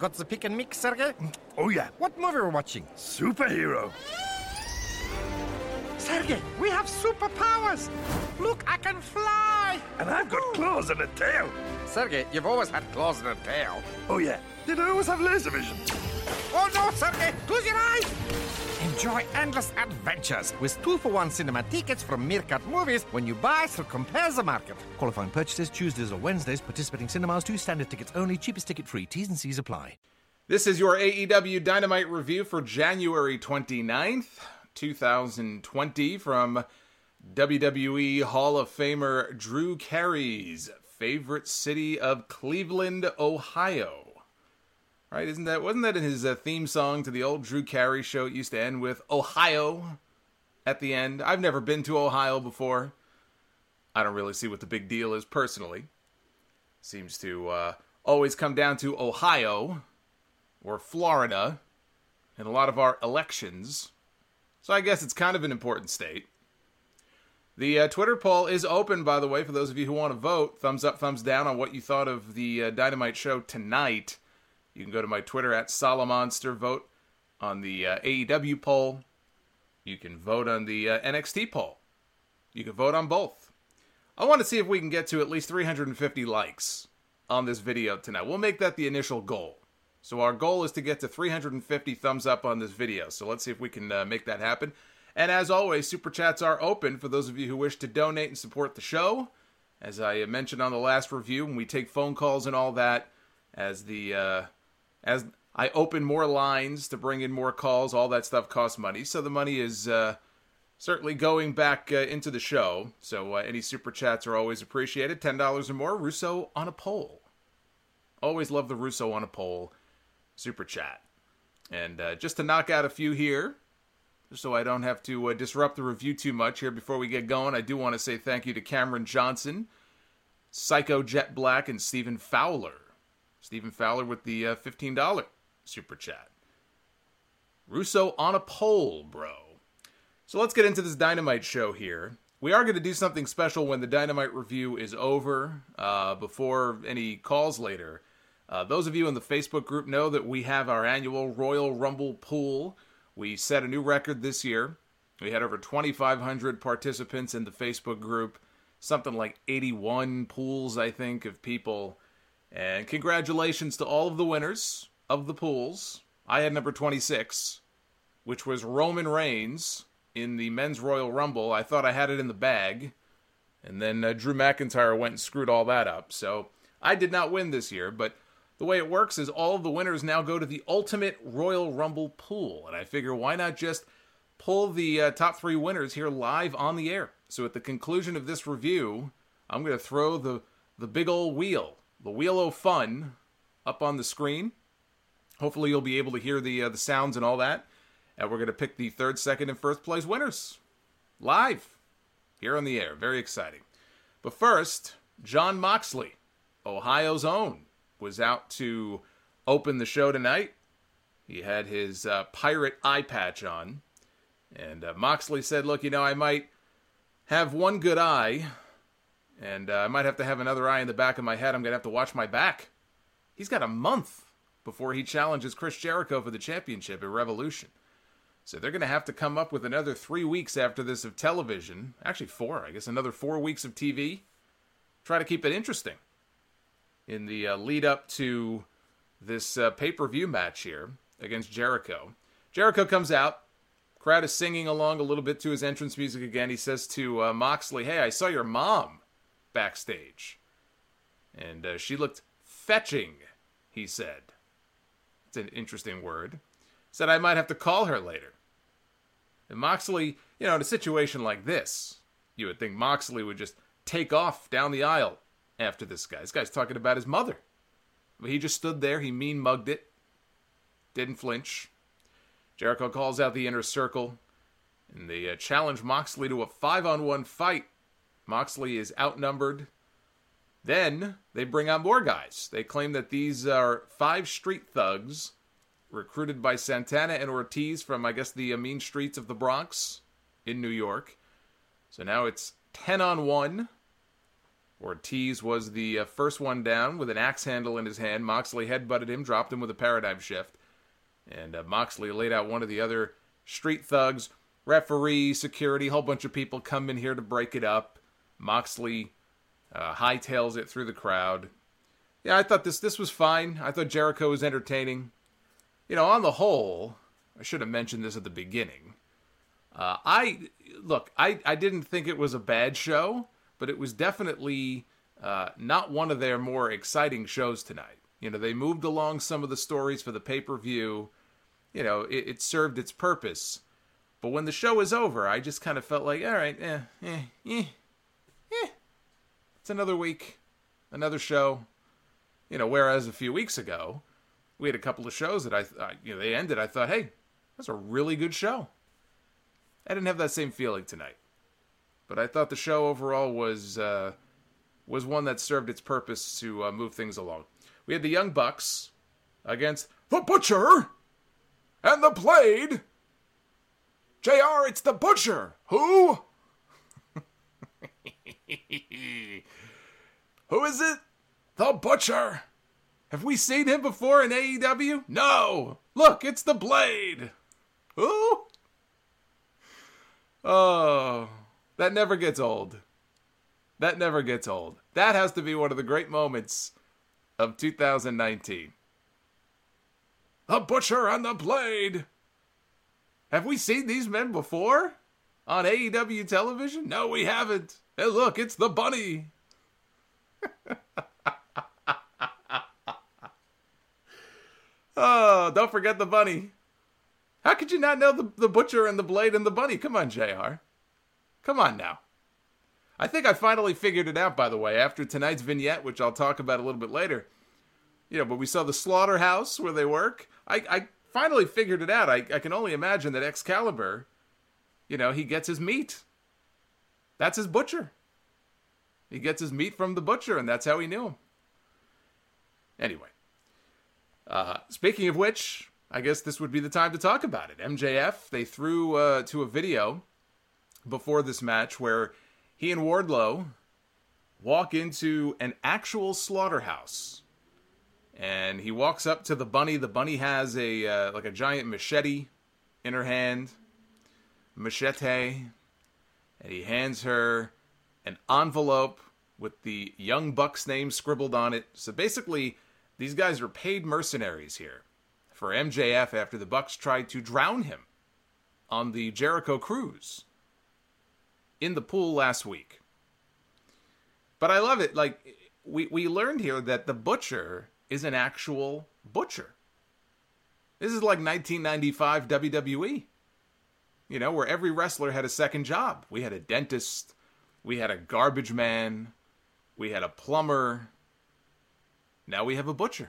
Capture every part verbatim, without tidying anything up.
Got the pick and mix, Sergey? Oh, yeah. What movie are we watching? Superhero. Sergey, we have superpowers! Look, I can fly! And I've got claws and a tail. Sergey, you've always had claws and a tail. Oh, yeah. Did I always have laser vision? Oh, no, Sergey! Close your eyes! Enjoy endless adventures with two-for-one cinema tickets from Meerkat Movies when you buy through Compare the Market. Qualifying purchases Tuesdays or Wednesdays. Participating cinemas. Two standard tickets only. Cheapest ticket free. T's and C's apply. This is your A E W Dynamite review for January twenty-ninth, twenty twenty from W W E Hall of Famer Drew Carey's favorite city of Cleveland, Ohio. Right? Isn't that wasn't that in his uh, theme song to the old Drew Carey show? It used to end with Ohio at the end. I've never been to Ohio before. I don't really see what the big deal is personally. Seems to uh, always come down to Ohio or Florida in a lot of our elections. So I guess it's kind of an important state. The uh, Twitter poll is open, by the way, for those of you who want to vote. Thumbs up, thumbs down on what you thought of the uh, Dynamite show tonight. You can go to my Twitter at Solomonster, vote on the uh, A E W poll. You can vote on the uh, N X T poll. You can vote on both. I want to see if we can get to at least three hundred fifty likes on this video tonight. We'll make that the initial goal. So our goal is to get to three hundred fifty thumbs up on this video. So let's see if we can uh, make that happen. And as always, Super Chats are open for those of you who wish to donate and support the show. As I mentioned on the last review, when we take phone calls and all that, as the... Uh, As I open more lines to bring in more calls, all that stuff costs money. So the money is uh, certainly going back uh, into the show. So uh, any super chats are always appreciated. ten dollars or more, Russo on a poll. Always love the Russo on a poll super chat. And uh, just to knock out a few here, so I don't have to uh, disrupt the review too much here before we get going, I do want to say thank you to Cameron Johnson, Psycho Jet Black, and Stephen Fowler. Stephen Fowler with the uh, fifteen dollars super chat. Russo on a poll, bro. So let's get into this Dynamite show here. We are going to do something special when the Dynamite review is over, uh, before any calls later. Uh, those of you in the Facebook group know that we have our annual Royal Rumble pool. We set a new record this year. We had over twenty-five hundred participants in the Facebook group. Something like eighty-one pools, I think, of people. And congratulations to all of the winners of the pools. I had number twenty-six, which was Roman Reigns in the Men's Royal Rumble. I thought I had it in the bag. And then uh, Drew McIntyre went and screwed all that up. So I did not win this year. But the way it works is all of the winners now go to the Ultimate Royal Rumble pool. And I figure why not just pull the uh, top three winners here live on the air. So at the conclusion of this review, I'm going to throw the, the big old wheel. The Wheel of Fun up on the screen. Hopefully you'll be able to hear the uh, the sounds and all that. And we're going to pick the third, second, and first place winners. Live. Here on the air. Very exciting. But first, Jon Moxley, Ohio's own, was out to open the show tonight. He had his uh, pirate eye patch on. And uh, Moxley said, look, you know, I might have one good eye... And uh, I might have to have another eye in the back of my head. I'm going to have to watch my back. He's got a month before he challenges Chris Jericho for the championship at Revolution. So they're going to have to come up with another three weeks after this of television. Actually, four. I guess another four weeks of T V. Try to keep it interesting in the uh, lead up to this uh, pay-per-view match here against Jericho. Jericho comes out. Crowd is singing along a little bit to his entrance music again. He says to uh, Moxley, hey, I saw your mom backstage. And uh, she looked fetching, he said. It's an interesting word. Said I might have to call her later. And Moxley, you know, in a situation like this, you would think Moxley would just take off down the aisle after this guy. This guy's talking about his mother. But he just stood there. He mean mugged it. Didn't flinch. Jericho calls out the Inner Circle. And they uh, challenge Moxley to a five-on-one fight. Moxley is outnumbered. Then they bring out more guys. They claim that these are five street thugs recruited by Santana and Ortiz from, I guess, the mean streets of the Bronx in New York. So now it's ten on one. Ortiz was the uh, first one down with an axe handle in his hand. Moxley headbutted him, dropped him with a paradigm shift. And uh, Moxley laid out one of the other street thugs. Referee, security, whole bunch of people come in here to break it up. Moxley uh, hightails it through the crowd. Yeah, I thought this this was fine. I thought Jericho was entertaining. You know, on the whole, I should have mentioned this at the beginning. Uh, I look, I, I didn't think it was a bad show, but it was definitely uh, not one of their more exciting shows tonight. You know, they moved along some of the stories for the pay-per-view. You know, it, it served its purpose. But when the show was over, I just kind of felt like, all right, eh, eh, eh, eh. It's another week, another show. You know, whereas a few weeks ago, we had a couple of shows that I, I you know, they ended. I thought, hey, that's a really good show. I didn't have that same feeling tonight. But I thought the show overall was uh, was one that served its purpose to uh, move things along. We had the Young Bucks against the Butcher and the Blade. J R, it's the Butcher. Who? Who is it? The Butcher. Have we seen him before in A E W? No. Look, it's the Blade. Who? Oh... That never gets old. That never gets old. That has to be one of the great moments of two thousand nineteen. The Butcher and the Blade. Have we seen these men before? On A E W television? No, we haven't. Hey, look, it's the Bunny. Oh, don't forget the Bunny. How could you not know the, the Butcher and the Blade and the Bunny? Come on, J R. Come on now. I think I finally figured it out, by the way, after tonight's vignette, which I'll talk about a little bit later. You know, but we saw the slaughterhouse where they work. I, I finally figured it out. I, I can only imagine that Excalibur, you know, he gets his meat. That's his butcher. He gets his meat from the butcher, and that's how he knew him. Anyway. Uh, speaking of which, I guess this would be the time to talk about it. M J F, they threw uh, to a video before this match where he and Wardlow walk into an actual slaughterhouse. And he walks up to the bunny. The bunny has a uh, like a giant machete in her hand. Machete. And he hands her an envelope with the Young Bucks name scribbled on it. So basically, these guys are paid mercenaries here for M J F after the Bucks tried to drown him on the Jericho cruise in the pool last week. But I love it. Like, we, we learned here that the Butcher is an actual butcher. This is like nineteen ninety-five W W E. You know, where every wrestler had a second job. We had a dentist. We had a garbage man. We had a plumber. Now we have a butcher.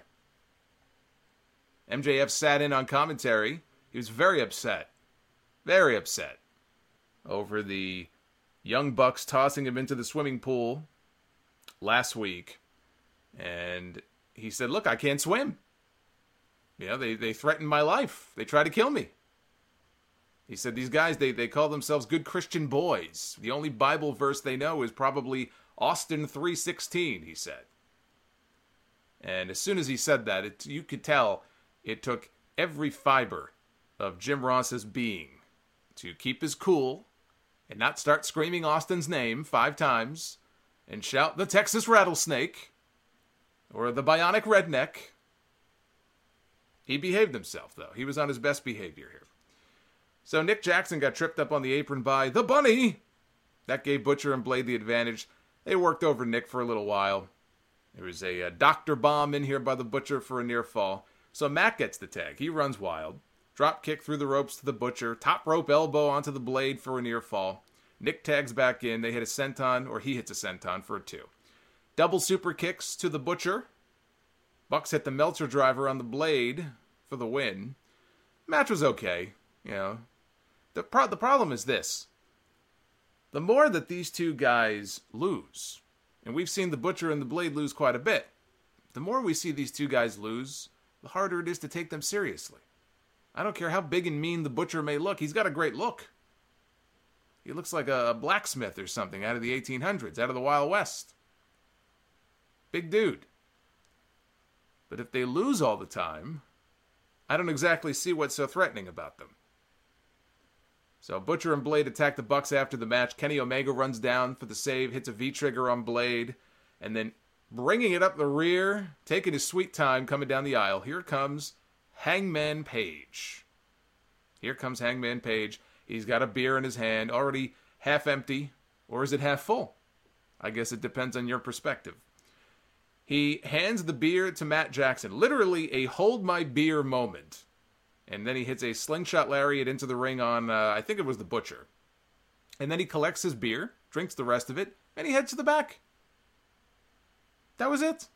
M J F sat in on commentary. He was very upset. Very upset over the Young Bucks tossing him into the swimming pool last week. And he said, look, I can't swim. You know, they, they threatened my life. They tried to kill me. He said these guys, they, they call themselves good Christian boys. The only Bible verse they know is probably Austin three sixteen, he said. And as soon as he said that, it, you could tell it took every fiber of Jim Ross's being to keep his cool and not start screaming Austin's name five times and shout the Texas Rattlesnake or the Bionic Redneck. He behaved himself, though. He was on his best behavior here. So Nick Jackson got tripped up on the apron by the Bunny. That gave Butcher and Blade the advantage. They worked over Nick for a little while. There was a, a doctor bomb in here by the Butcher for a near fall. So Matt gets the tag. He runs wild. Drop kick through the ropes to the Butcher. Top rope elbow onto the Blade for a near fall. Nick tags back in. They hit a senton, or he hits a senton for a two. Double super kicks to the Butcher. Bucks hit the Meltzer driver on the Blade for the win. Match was okay. You know, the pro- the problem is this. The more that these two guys lose, and we've seen the Butcher and the Blade lose quite a bit, the more we see these two guys lose, the harder it is to take them seriously. I don't care how big and mean the Butcher may look. He's got a great look. He looks like a blacksmith or something out of the eighteen hundreds, out of the Wild West. Big dude. But if they lose all the time, I don't exactly see what's so threatening about them. So Butcher and Blade attack the Bucks after the match. Kenny Omega runs down for the save, hits a V-trigger on Blade, and then bringing it up the rear, taking his sweet time coming down the aisle. Here comes Hangman Page. Here comes Hangman Page. He's got a beer in his hand, already half empty, or is it half full? I guess it depends on your perspective. He hands the beer to Matt Jackson, literally a hold my beer moment. And then he hits a slingshot lariat into the ring on, uh, I think it was the Butcher. And then he collects his beer, drinks the rest of it, and he heads to the back. That was it.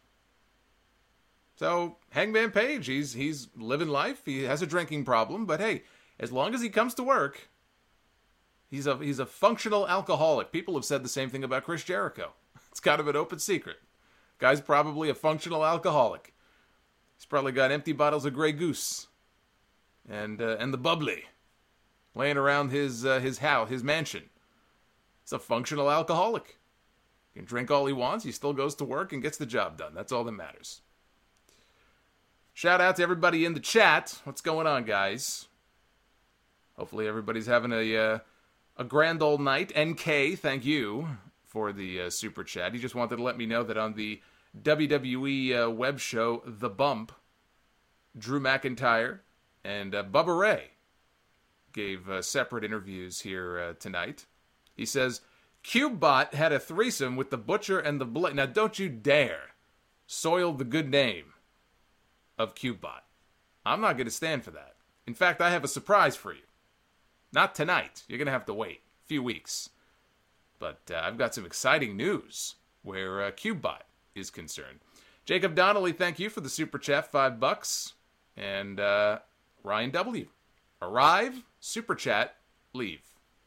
So, Hangman Page, he's he's living life. He has a drinking problem, but hey, as long as he comes to work, he's a he's a functional alcoholic. People have said the same thing about Chris Jericho. It's kind of an open secret. Guy's probably a functional alcoholic. He's probably got empty bottles of Grey Goose and uh, and the bubbly laying around his uh, his house, his mansion. He's a functional alcoholic. He can drink all he wants. He still goes to work and gets the job done. That's all that matters. Shout out to everybody in the chat. What's going on, guys? Hopefully everybody's having a uh, a grand old night. N K, thank you for the uh, super chat. He just wanted to let me know that on the W W E uh, web show The Bump, Drew McIntyre and uh, Bubba Ray gave uh, separate interviews here uh, tonight. He says, CubeBot had a threesome with the Butcher and the Blade. Now, don't you dare soil the good name of CubeBot. I'm not going to stand for that. In fact, I have a surprise for you. Not tonight. You're going to have to wait a few weeks. But uh, I've got some exciting news where uh, CubeBot is concerned. Jacob Donnelly, thank you for the super chat, five bucks. And uh, Ryan W. Arrive, super chat, leave.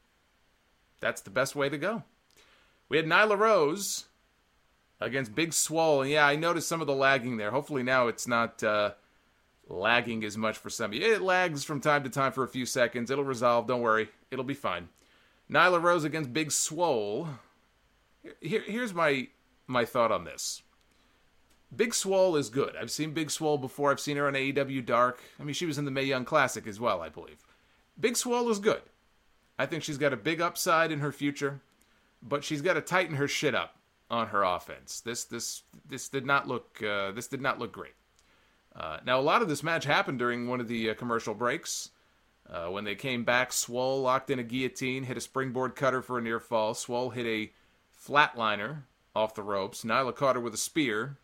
That's the best way to go. We had Nyla Rose against Big Swole. Yeah, I noticed some of the lagging there. Hopefully now it's not uh, lagging as much for some of you. It lags from time to time for a few seconds. It'll resolve. Don't worry. It'll be fine. Nyla Rose against Big Swole. Here, here's my my thought on this. Big Swole is good. I've seen Big Swole before. I've seen her on A E W Dark. I mean, she was in the Mae Young Classic as well, I believe. Big Swole is good. I think she's got a big upside in her future, but she's got to tighten her shit up on her offense. This this this did not look uh, this did not look great. Uh, now, a lot of this match happened during one of the uh, commercial breaks. Uh, when they came back, Swole locked in a guillotine, hit a springboard cutter for a near fall. Swole hit a flatliner off the ropes. Nyla caught her with a spear,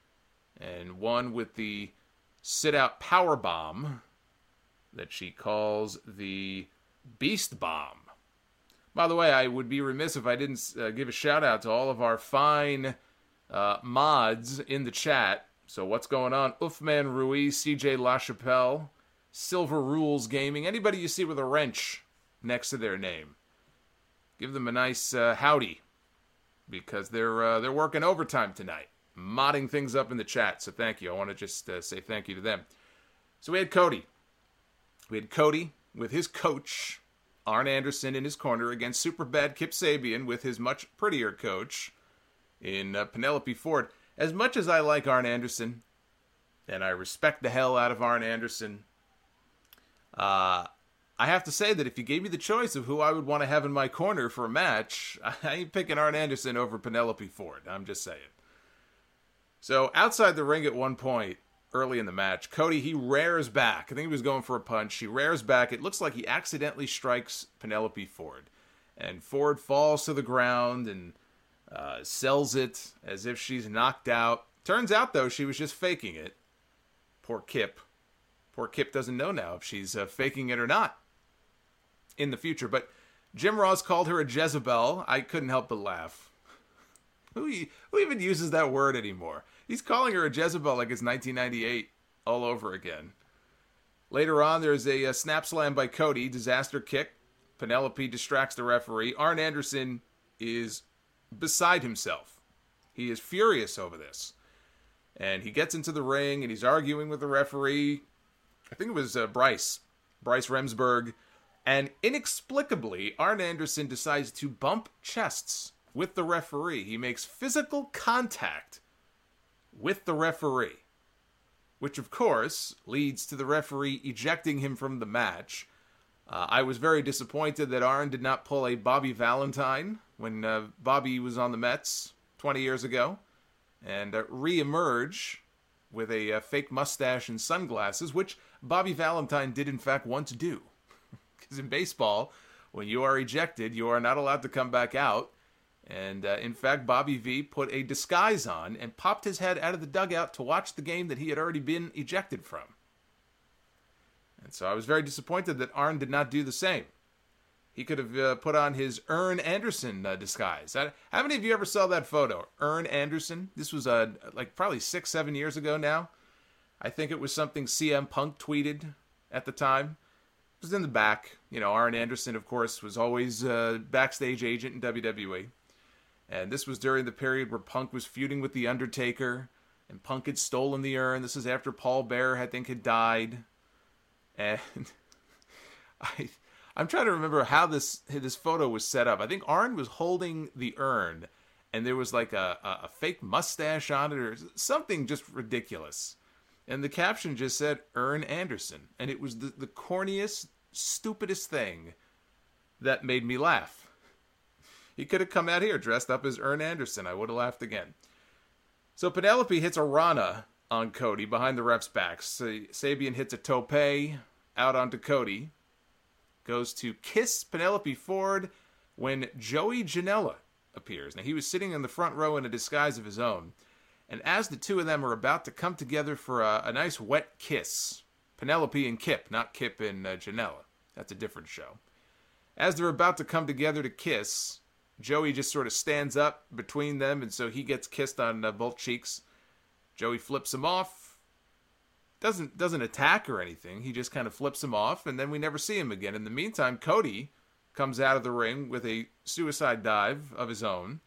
and one with the sit-out power bomb that she calls the Beast Bomb. By the way, I would be remiss if I didn't uh, give a shout-out to all of our fine uh, mods in the chat. So what's going on? Uffman Ruiz, C J LaChapelle, Silver Rules Gaming, anybody you see with a wrench next to their name, give them a nice uh, howdy, because they're uh, they're working overtime tonight, modding things up in the chat. So thank you. I want to just uh, say thank you to them. So we had Cody. We had Cody with his coach, Arn Anderson, in his corner against super bad Kip Sabian with his much prettier coach in uh, Penelope Ford. As much as I like Arn Anderson, and I respect the hell out of Arn Anderson, uh, I have to say that if you gave me the choice of who I would want to have in my corner for a match, I ain't picking Arn Anderson over Penelope Ford. I'm just saying. So outside the ring at one point, early in the match, Cody, he rears back. I think he was going for a punch. He rears back. It looks like he accidentally strikes Penelope Ford. And Ford falls to the ground and uh, sells it as if she's knocked out. Turns out, though, she was just faking it. Poor Kip. Poor Kip doesn't know now if she's uh, faking it or not in the future. But Jim Ross called her a Jezebel. I couldn't help but laugh. Who, who even uses that word anymore? He's calling her a Jezebel like it's nineteen ninety-eight all over again. Later on, there's a, a snap slam by Cody. Disaster kick. Penelope distracts the referee. Arn Anderson is beside himself. He is furious over this. And he gets into the ring and he's arguing with the referee. I think it was uh, Bryce. Bryce Remsburg. And inexplicably, Arn Anderson decides to bump chests with the referee. He makes physical contact with the referee, which of course leads to the referee ejecting him from the match. Uh, I was very disappointed that Arn did not pull a Bobby Valentine when uh, Bobby was on the Mets twenty years ago, and uh, re-emerge with a uh, fake mustache and sunglasses, which Bobby Valentine did in fact once do. Because in baseball, when you are ejected, you are not allowed to come back out. And uh, in fact, Bobby V put a disguise on and popped his head out of the dugout to watch the game that he had already been ejected from. And so I was very disappointed that Arn did not do the same. He could have uh, put on his Arn Anderson uh, disguise. I, how many of you ever saw that photo? Arn Anderson? This was uh, like probably six, seven years ago now. I think it was something C M Punk tweeted at the time. It was in the back. You know, Arn Anderson, of course, was always a backstage agent in W W E. And this was during the period where Punk was feuding with The Undertaker. And Punk had stolen the urn. This is after Paul Bearer, I think, had died. And I... I'm trying to remember how this this photo was set up. I think Arn was holding the urn, and there was like a, a, a fake mustache on it or something just ridiculous. And the caption just said, Arn Anderson. And it was the, the corniest, stupidest thing that made me laugh. He could have come out here dressed up as Arn Anderson. I would have laughed again. So Penelope hits a Rana on Cody behind the ref's back. So Sabian hits a tope out onto Cody. Goes to kiss Penelope Ford when Joey Janela appears. Now, he was sitting in the front row in a disguise of his own. And as the two of them are about to come together for a, a nice wet kiss, Penelope and Kip, not Kip and uh, Janela. That's a different show. As they're about to come together to kiss, Joey just sort of stands up between them, and so he gets kissed on uh, both cheeks. Joey flips him off. Doesn't doesn't attack or anything. He just kind of flips him off, and then we never see him again. In the meantime, Cody comes out of the ring with a suicide dive of his own.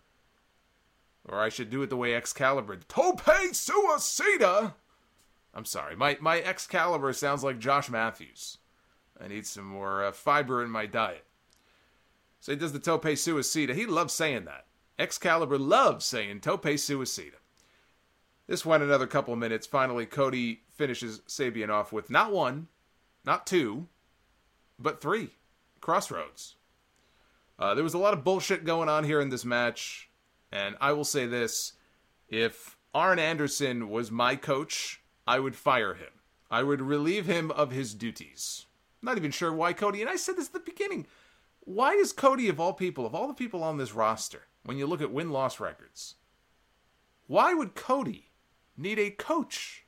Or I should do it the way Excalibur. Tope Suicida! I'm sorry. My, my Excalibur sounds like Josh Matthews. I need some more uh, fiber in my diet. So he does the Tope Suicida. He loves saying that. Excalibur loves saying Tope Suicida. This went another couple of minutes. Finally, Cody finishes Sabian off with not one, not two, but three crossroads. Uh, there was a lot of bullshit going on here in this match, and I will say this. If Arn Anderson was my coach, I would fire him. I would relieve him of his duties. I'm not even sure why Cody, and I said this at the beginning, why does Cody, of all people, of all the people on this roster, when you look at win-loss records, why would Cody need a coach?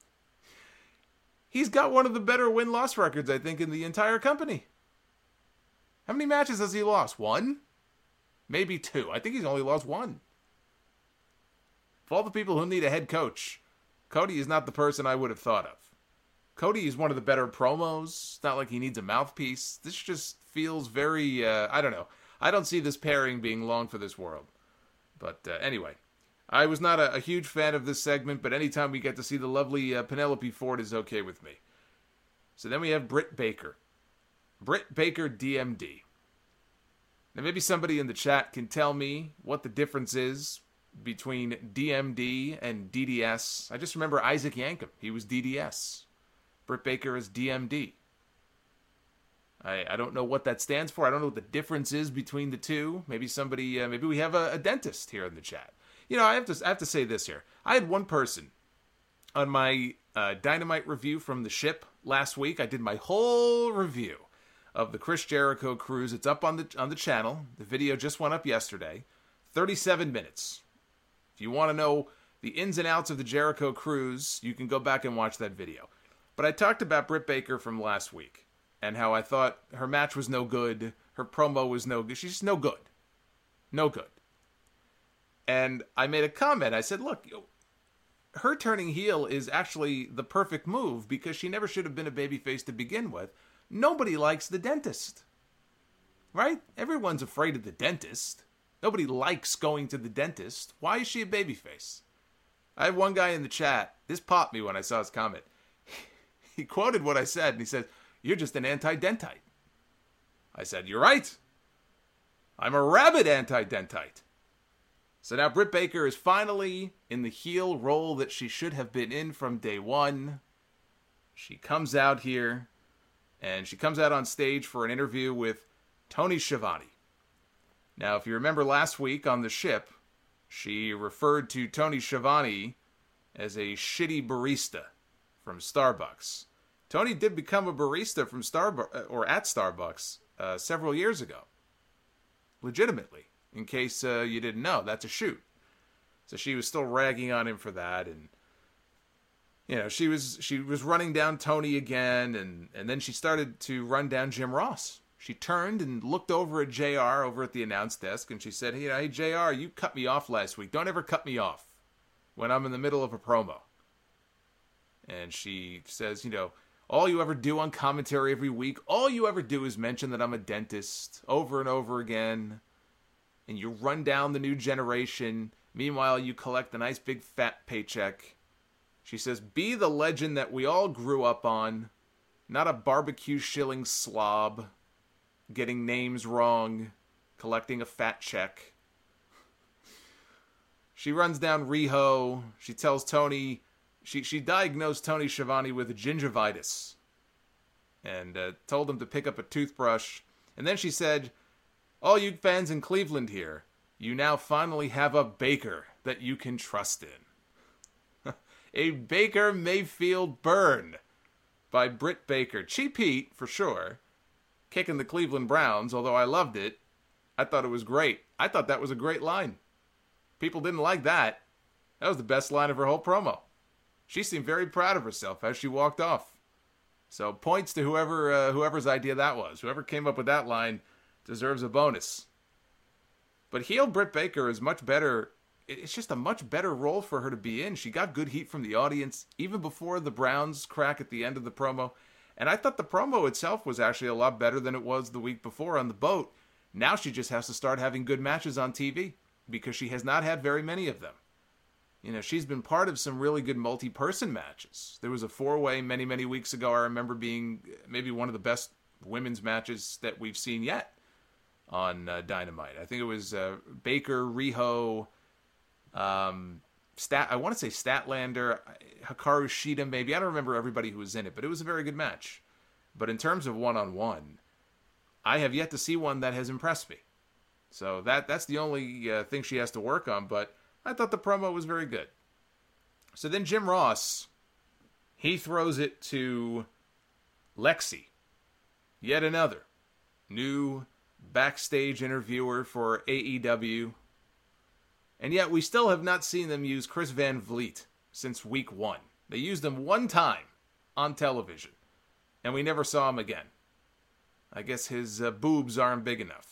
He's got one of the better win-loss records, I think, in the entire company. How many matches has he lost? One? Maybe two. I think he's only lost one. Of all the people who need a head coach, Cody is not the person I would have thought of. Cody is one of the better promos. It's not like he needs a mouthpiece. This just feels very, uh, I don't know. I don't see this pairing being long for this world. But uh, anyway, I was not a, a huge fan of this segment, but anytime we get to see the lovely uh, Penelope Ford is okay with me. So then we have Britt Baker. Britt Baker D M D. Now maybe somebody in the chat can tell me what the difference is between D M D and D D S. I just remember Isaac Yankem. He was D D S. Britt Baker is D M D. I, I don't know what that stands for. I don't know what the difference is between the two. Maybe somebody, uh, maybe we have a, a dentist here in the chat. You know, I have to I have to say this here. I had one person on my uh, Dynamite review from the ship last week. I did my whole review of the Chris Jericho cruise. It's up on the on the channel. The video just went up yesterday. thirty-seven minutes. If you want to know the ins and outs of the Jericho cruise, you can go back and watch that video. But I talked about Britt Baker from last week and how I thought her match was no good. Her promo was no good. She's just no good. No good. And I made a comment. I said, look, her turning heel is actually the perfect move because she never should have been a babyface to begin with. Nobody likes the dentist. Right? Everyone's afraid of the dentist. Nobody likes going to the dentist. Why is she a babyface? I have one guy in the chat. This popped me when I saw his comment. He quoted what I said, and he said, you're just an anti-dentite. I said, you're right. I'm a rabid anti-dentite. So now Britt Baker is finally in the heel role that she should have been in from day one. She comes out here, and she comes out on stage for an interview with Tony Schiavone. Now, if you remember last week on the ship, she referred to Tony Schiavone as a shitty barista from Starbucks. Tony did become a barista from Starbucks, or at Starbucks, uh, several years ago. Legitimately. In case uh, you didn't know, that's a shoot. So she was still ragging on him for that, and you know, she was she was running down Tony again, and, and then she started to run down Jim Ross. She turned and looked over at J R over at the announce desk, and she said, hey, hey J R, you cut me off last week. Don't ever cut me off when I'm in the middle of a promo. And she says, you know, all you ever do on commentary every week, all you ever do is mention that I'm a dentist over and over again. And you run down the new generation. Meanwhile, you collect a nice big fat paycheck. She says, be the legend that we all grew up on. Not a barbecue shilling slob. Getting names wrong. Collecting a fat check. She runs down Riho. She tells Tony... She, she diagnosed Tony Schiavone with gingivitis. And uh, told him to pick up a toothbrush. And then she said... all you fans in Cleveland here, you now finally have a Baker that you can trust in. A Baker Mayfield burn by Britt Baker. Cheap heat, for sure. Kicking the Cleveland Browns, although I loved it. I thought it was great. I thought that was a great line. People didn't like that. That was the best line of her whole promo. She seemed very proud of herself as she walked off. So points to whoever uh, whoever's idea that was. Whoever came up with that line deserves a bonus. But heel Britt Baker is much better. It's just a much better role for her to be in. She got good heat from the audience, even before the Browns crack at the end of the promo. And I thought the promo itself was actually a lot better than it was the week before on the boat. Now she just has to start having good matches on T V, because she has not had very many of them. You know, she's been part of some really good multi-person matches. There was a four-way many, many weeks ago, I remember, being maybe one of the best women's matches that we've seen yet on uh, Dynamite. I think it was uh, Baker, Riho, um, Stat. I want to say Statlander, Hikaru Shida, maybe. I don't remember everybody who was in it, but it was a very good match. But in terms of one-on-one, I have yet to see one that has impressed me. So that that's the only uh, thing she has to work on, but I thought the promo was very good. So then Jim Ross, he throws it to Lexi. Yet another new backstage interviewer for A E W. And yet we still have not seen them use Chris Van Vliet since week one. They used him one time on television, and we never saw him again. I guess his uh, boobs aren't big enough.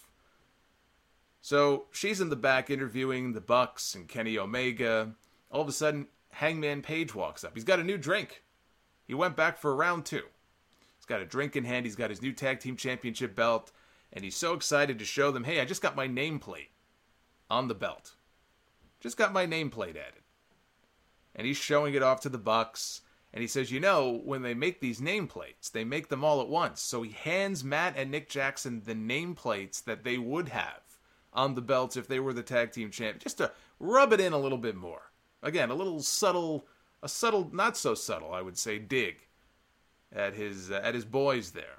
So she's in the back interviewing the Bucks and Kenny Omega. All of a sudden, Hangman Page walks up. He's got a new drink. He went back for round two. He's got a drink in hand. He's got his new tag team championship belt. And he's so excited to show them, hey, I just got my nameplate on the belt. Just got my nameplate added. And he's showing it off to the Bucks. And he says, you know, when they make these nameplates, they make them all at once. So he hands Matt and Nick Jackson the nameplates that they would have on the belts if they were the tag team champ, just to rub it in a little bit more. Again, a little subtle, a subtle, not so subtle, I would say, dig at his uh, at his boys there.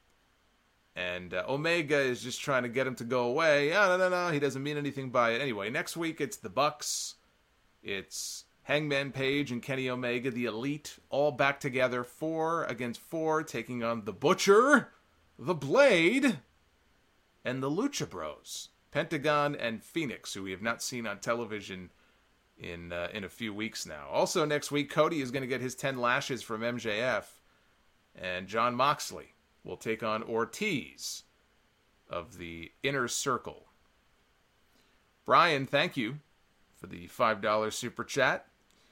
And uh, Omega is just trying to get him to go away. Oh, no, no, no, he doesn't mean anything by it. Anyway, next week it's the Bucks, it's Hangman Page and Kenny Omega, the Elite, all back together, four against four, taking on the Butcher, the Blade, and the Lucha Bros. Pentagon and Phoenix, who we have not seen on television in uh, in a few weeks now. Also next week, Cody is going to get his ten lashes from M J F, and Jon Moxley will take on Ortiz of the Inner Circle. Brian, thank you for the five dollars super chat.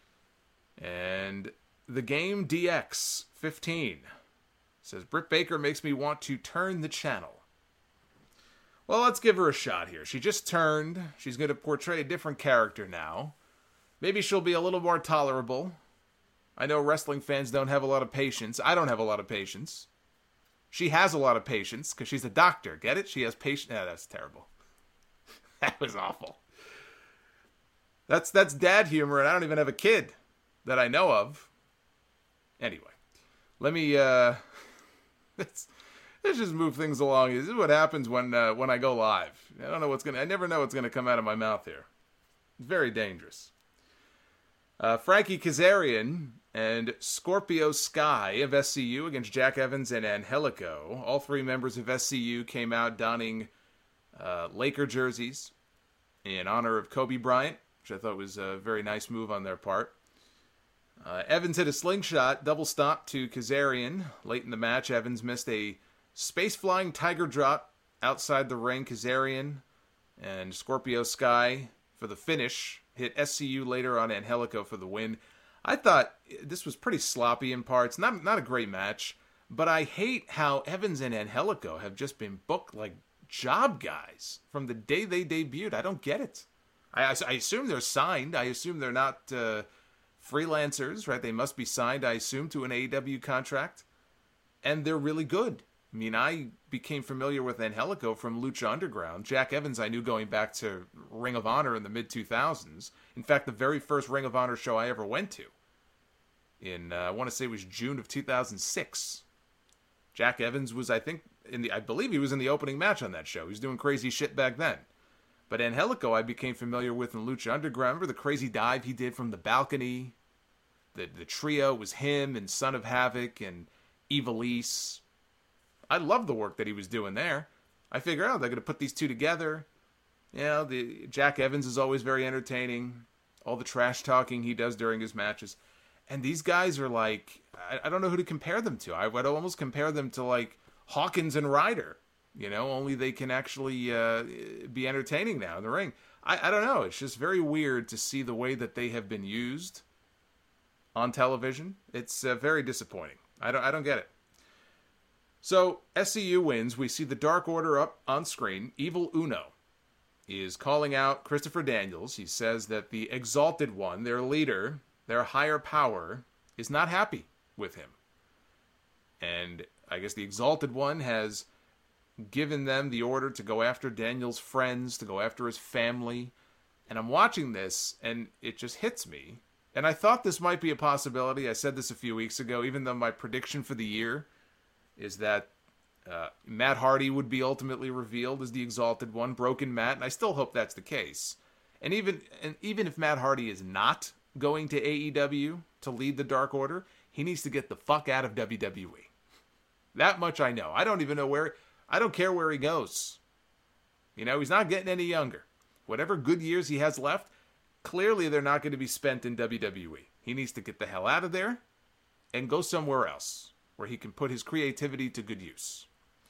And the game D X fifteen says, Britt Baker makes me want to turn the channel. Well, let's give her a shot here. She just turned. She's going to portray a different character now. Maybe she'll be a little more tolerable. I know wrestling fans don't have a lot of patience. I don't have a lot of patience. She has a lot of patience because she's a doctor. Get it? She has patience. Yeah, that's terrible. That was awful. That's that's dad humor, and I don't even have a kid that I know of. Anyway, let me uh, let's let's just move things along. This is what happens when uh, when I go live. I don't know what's gonna. I never know what's gonna come out of my mouth here. It's very dangerous. Uh, Frankie Kazarian and Scorpio Sky of S C U against Jack Evans and Angelico. All three members of S C U came out donning uh, Laker jerseys in honor of Kobe Bryant, which I thought was a very nice move on their part. Uh, Evans hit a slingshot, double stomp to Kazarian. Late in the match, Evans missed a space-flying tiger drop outside the ring. Kazarian and Scorpio Sky for the finish. Hit S C U later on Angelico for the win. I thought this was pretty sloppy in parts. Not, not a great match, but I hate how Evans and Angelico have just been booked like job guys from the day they debuted. I don't get it. I, I assume they're signed. I assume they're not uh, freelancers, right? They must be signed, I assume, to an A E W contract. And they're really good. I mean, I became familiar with Angelico from Lucha Underground. Jack Evans I knew going back to Ring of Honor in the mid two thousands. In fact, the very first Ring of Honor show I ever went to, in uh, I want to say it was June of two thousand six. Jack Evans was, I think, in the I believe he was in the opening match on that show. He was doing crazy shit back then. But Angelico I became familiar with in Lucha Underground. Remember the crazy dive he did from the balcony? The the trio was him and Son of Havoc and Ivelisse. I love the work that he was doing there. I figure, oh, they're going to put these two together. You know, the Jack Evans is always very entertaining. All the trash talking he does during his matches. And these guys are like, I, I don't know who to compare them to. I would almost compare them to like Hawkins and Ryder. You know, only they can actually uh, be entertaining now in the ring. I, I don't know. It's just very weird to see the way that they have been used on television. It's uh, very disappointing. I don't, I don't get it. So, S C U wins. We see the Dark Order up on screen. Evil Uno is calling out Christopher Daniels. He says that the Exalted One, their leader, their higher power, is not happy with him. And I guess the Exalted One has given them the order to go after Daniels' friends, to go after his family. And I'm watching this, and it just hits me. And I thought this might be a possibility. I said this a few weeks ago, even though my prediction for the year is that uh, Matt Hardy would be ultimately revealed as the Exalted One, Broken Matt, and I still hope that's the case. And even and even if Matt Hardy is not going to A E W to lead the Dark Order, he needs to get the fuck out of W W E. That much I know. I don't even know where, I don't care where he goes. You know, he's not getting any younger. Whatever good years he has left, clearly they're not going to be spent in W W E. He needs to get the hell out of there and go somewhere else, where he can put his creativity to good use.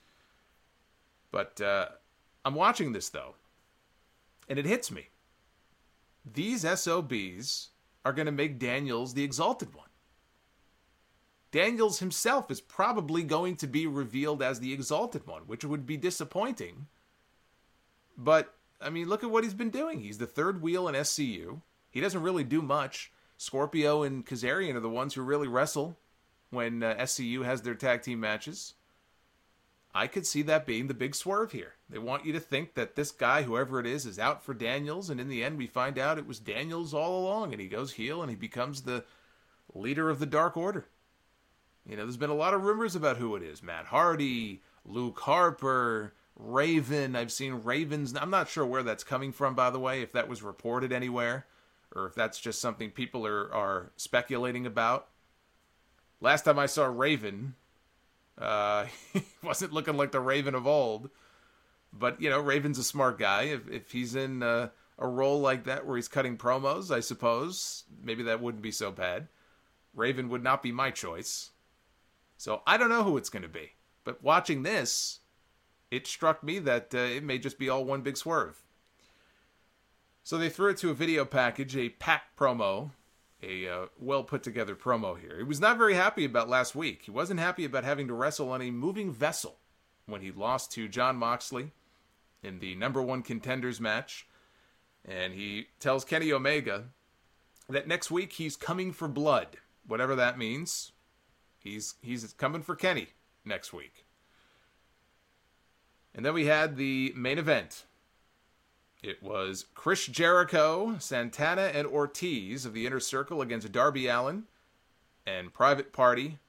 But uh, I'm watching this, though, and it hits me. These S O Bs are going to make Daniels the Exalted One. Daniels himself is probably going to be revealed as the Exalted One, which would be disappointing. But, I mean, look at what he's been doing. He's the third wheel in S C U. He doesn't really do much. Scorpio and Kazarian are the ones who really wrestle when uh, S C U has their tag team matches. I could see that being the big swerve here. They want you to think that this guy, whoever it is, is out for Daniels, and in the end we find out it was Daniels all along, and he goes heel and he becomes the leader of the Dark Order. You know, there's been a lot of rumors about who it is. Matt Hardy, Luke Harper, Raven. I've seen Ravens. I'm not sure where that's coming from, by the way, if that was reported anywhere, or if that's just something people are, are speculating about. Last time I saw Raven, uh, he wasn't looking like the Raven of old. But, you know, Raven's a smart guy. If, if he's in uh, a role like that where he's cutting promos, I suppose, maybe that wouldn't be so bad. Raven would not be my choice. So I don't know who it's going to be. But watching this, it struck me that uh, it may just be all one big swerve. So they threw it to a video package, a pack promo. A uh, well-put-together promo here. He was not very happy about last week. He wasn't happy about having to wrestle on a moving vessel when he lost to Jon Moxley in the number one contenders match. And he tells Kenny Omega that next week he's coming for blood, whatever that means. He's he's coming for Kenny next week. And then we had the main event. It was Chris Jericho, Santana, and Ortiz of the Inner Circle against Darby Allin and Private Party.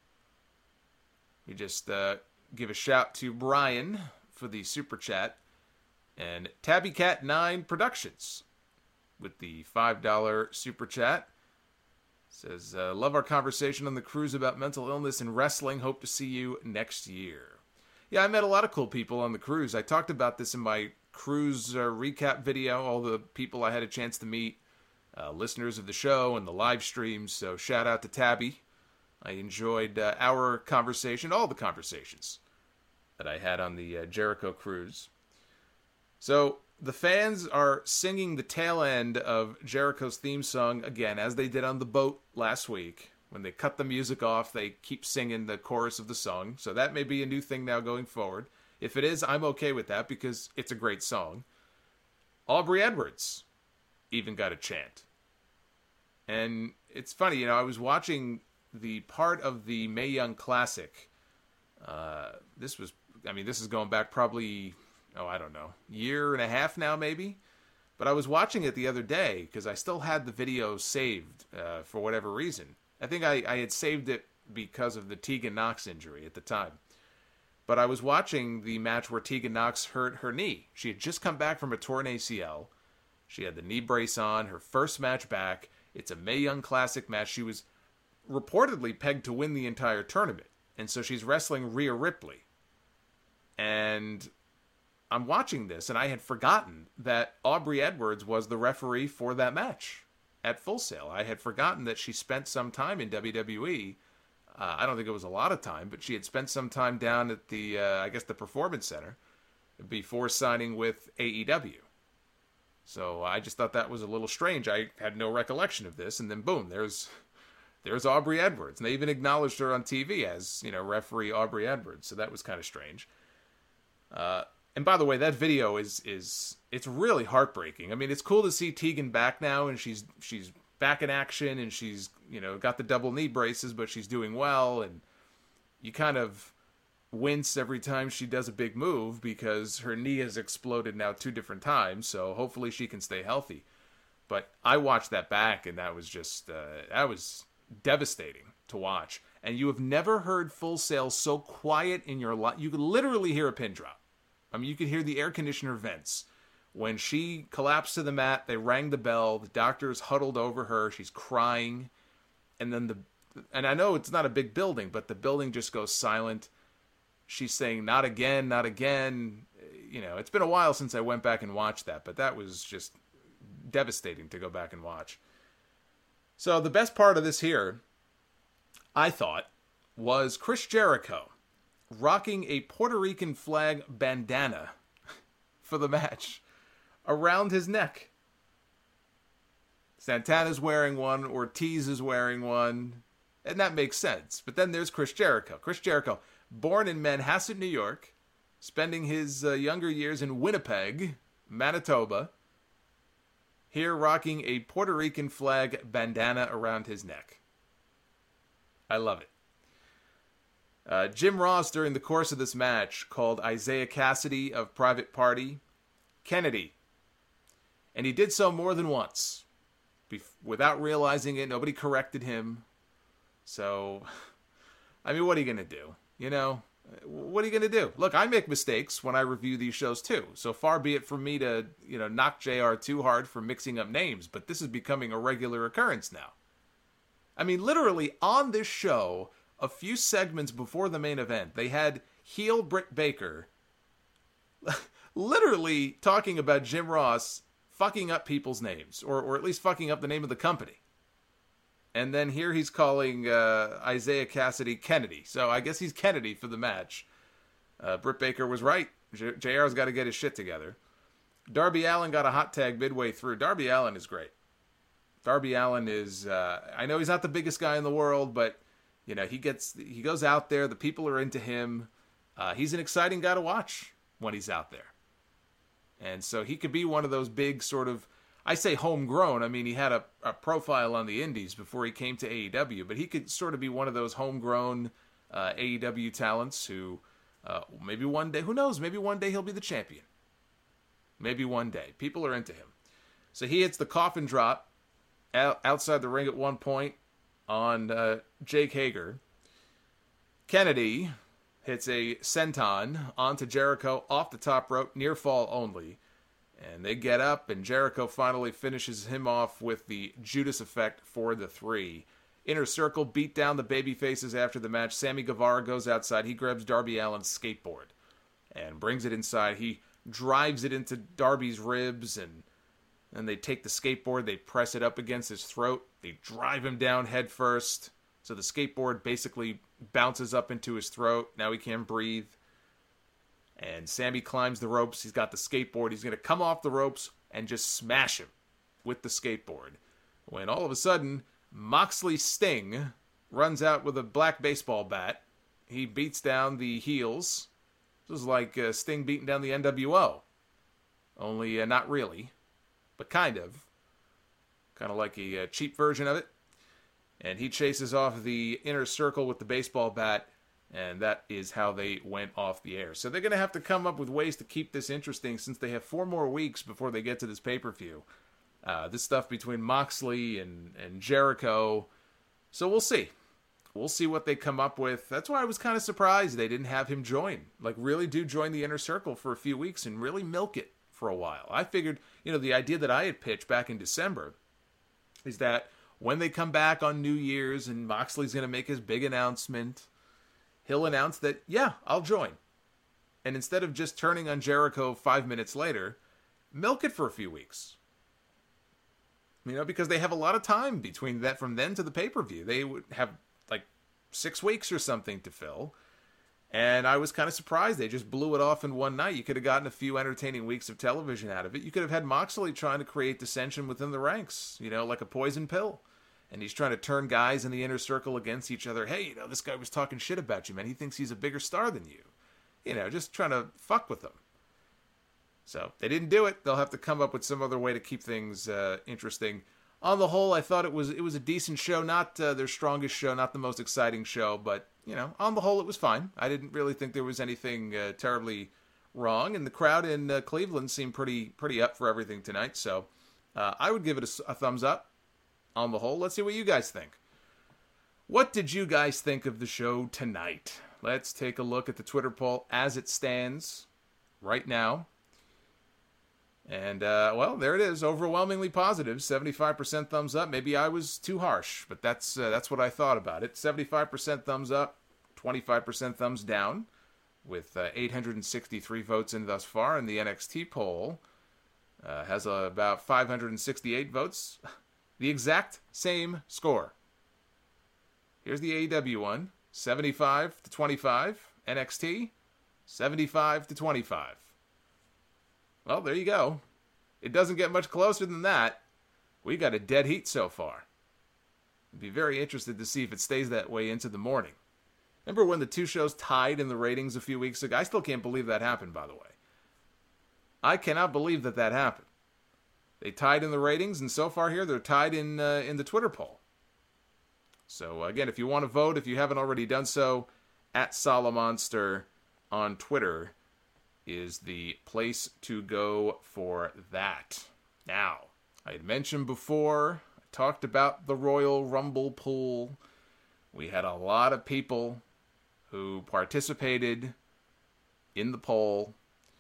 We just uh, give a shout to Brian for the super chat. And Tabby Cat nine Productions with the five dollar super chat. Says, uh, love our conversation on the cruise about mental illness and wrestling. Hope to see you next year. Yeah, I met a lot of cool people on the cruise. I talked about this in my cruise uh, recap video, all the people I had a chance to meet, uh, listeners of the show and the live streams. So shout out to Tabby. I enjoyed uh, our conversation, all the conversations that I had on the uh, Jericho cruise. So the fans are singing the tail end of Jericho's theme song again, as they did on the boat last week. When they cut the music off, they keep singing the chorus of the song. So that may be a new thing now going forward. If it is, I'm okay with that because it's a great song. Aubrey Edwards even got a chant. And it's funny, you know, I was watching the part of the Mae Young Classic. Uh, this was, I mean, this is going back probably... oh, I don't know, year and a half now maybe? But I was watching it the other day because I still had the video saved uh, for whatever reason. I think I, I had saved it because of the Tegan Knox injury at the time. But I was watching the match where Tegan Knox hurt her knee. She had just come back from a torn A C L. She had the knee brace on, her first match back. It's a Mae Young Classic match. She was reportedly pegged to win the entire tournament. And so she's wrestling Rhea Ripley. And I'm watching this, and I had forgotten that Aubrey Edwards was the referee for that match at Full Sail. I had forgotten that she spent some time in W W E. Uh, I don't think it was a lot of time, but she had spent some time down at the, uh, I guess, the Performance Center before signing with A E W. So I just thought that was a little strange. I had no recollection of this, and then boom, there's there's Aubrey Edwards. And they even acknowledged her on T V as, you know, referee Aubrey Edwards. So that was kind of strange. Uh... And by the way, that video is is it's really heartbreaking. I mean, it's cool to see Tegan back now, and she's she's back in action, and she's, you know, got the double knee braces, but she's doing well, and you kind of wince every time she does a big move because her knee has exploded now two different times, so hopefully she can stay healthy. But I watched that back, and that was just uh, that was devastating to watch. And you have never heard Full Sail so quiet in your life. You could literally hear a pin drop. I mean, you could hear the air conditioner vents. When she collapsed to the mat, they rang the bell. The doctors huddled over her. She's crying. And then the... And I know it's not a big building, but the building just goes silent. She's saying, not again, not again. You know, it's been a while since I went back and watched that, but that was just devastating to go back and watch. So the best part of this here, I thought, was Chris Jericho rocking a Puerto Rican flag bandana for the match around his neck. Santana's wearing one, Ortiz is wearing one, and that makes sense. But then there's Chris Jericho. Chris Jericho, born in Manhasset, New York, spending his uh, younger years in Winnipeg, Manitoba, here rocking a Puerto Rican flag bandana around his neck. I love it. Uh, Jim Ross, during the course of this match, called Isaiah Cassidy of Private Party Kennedy. And he did so more than once. Bef- without realizing it, nobody corrected him. So, I mean, what are you going to do? You know, what are you going to do? Look, I make mistakes when I review these shows too. So far be it from me to, you know, knock J R too hard for mixing up names. But this is becoming a regular occurrence now. I mean, literally on this show, a few segments before the main event, they had heel Britt Baker literally talking about Jim Ross fucking up people's names, or, or at least fucking up the name of the company. And then here he's calling uh, Isaiah Cassidy Kennedy. So I guess he's Kennedy for the match. Uh, Britt Baker was right. J- JR's got to get his shit together. Darby Allin got a hot tag midway through. Darby Allin is great. Darby Allin is, uh, I know he's not the biggest guy in the world, but you know, he gets, he goes out there. The people are into him. Uh, he's an exciting guy to watch when he's out there. And so he could be one of those big sort of, I say homegrown. I mean, he had a, a profile on the indies before he came to A E W, but he could sort of be one of those homegrown uh, A E W talents who uh, maybe one day, who knows, maybe one day he'll be the champion. Maybe one day. People are into him. So he hits the coffin drop out, outside the ring at one point on uh, Jake Hager. Kennedy hits a senton onto Jericho off the top rope, near fall only. And they get up, and Jericho finally finishes him off with the Judas effect for the three. Inner Circle beat down the babyfaces after the match. Sammy Guevara goes outside. He grabs Darby Allin's skateboard and brings it inside. He drives it into Darby's ribs, and then they take the skateboard, they press it up against his throat, they drive him down head first, so the skateboard basically bounces up into his throat. Now he can't breathe, and Sammy climbs the ropes. He's got the skateboard. He's going to come off the ropes and just smash him with the skateboard, when all of a sudden Moxley Sting runs out with a black baseball bat. He beats down the heels. This is like uh, Sting beating down the N W O. Only uh, not really, but kind of. Kind of like a uh, cheap version of it. And he chases off the Inner Circle with the baseball bat, and that is how they went off the air. So they're going to have to come up with ways to keep this interesting, since they have four more weeks before they get to this pay-per-view. Uh, this stuff between Moxley and, and Jericho. So we'll see. We'll see what they come up with. That's why I was kind of surprised they didn't have him join. Like, really do join the Inner Circle for a few weeks and really milk it for a while. I figured, you know, the idea that I had pitched back in December is that when they come back on New Year's and Moxley's going to make his big announcement, he'll announce that, yeah, I'll join. And instead of just turning on Jericho five minutes later, milk it for a few weeks. You know, because they have a lot of time between that, from then to the pay-per-view. They would have like six weeks or something to fill. And I was kind of surprised they just blew it off in one night. You could have gotten a few entertaining weeks of television out of it. You could have had Moxley trying to create dissension within the ranks, you know, like a poison pill. And he's trying to turn guys in the Inner Circle against each other. Hey, you know, this guy was talking shit about you, man. He thinks he's a bigger star than you. You know, just trying to fuck with them. So they didn't do it. They'll have to come up with some other way to keep things uh, interesting. On the whole, I thought it was it was a decent show. Not uh, their strongest show, not the most exciting show, but, you know, on the whole, it was fine. I didn't really think there was anything uh, terribly wrong, and the crowd in uh, Cleveland seemed pretty pretty up for everything tonight. So uh, I would give it a, a thumbs up. On the whole, let's see what you guys think. What did you guys think of the show tonight? Let's take a look at the Twitter poll as it stands right now. And, uh, well, there it is. Overwhelmingly positive. seventy-five percent thumbs up. Maybe I was too harsh, but that's uh, that's what I thought about it. seventy-five percent thumbs up, twenty-five percent thumbs down, with uh, eight hundred sixty-three votes in thus far. And the N X T poll uh, has uh, about five hundred sixty-eight votes. The exact same score. Here's the A E W one. seventy-five to twenty-five. N X T, seventy-five to twenty-five. Well, there you go. It doesn't get much closer than that. We got a dead heat so far. I'd be very interested to see if it stays that way into the morning. Remember when the two shows tied in the ratings a few weeks ago? I still can't believe that happened, by the way. I cannot believe that that happened. They tied in the ratings, and so far here, they're tied in uh, in the Twitter poll. So, again, if you want to vote, if you haven't already done so, at Solomonster on Twitter is the place to go for that. Now, I had mentioned before, I talked about the Royal Rumble pool. We had a lot of people who participated in the poll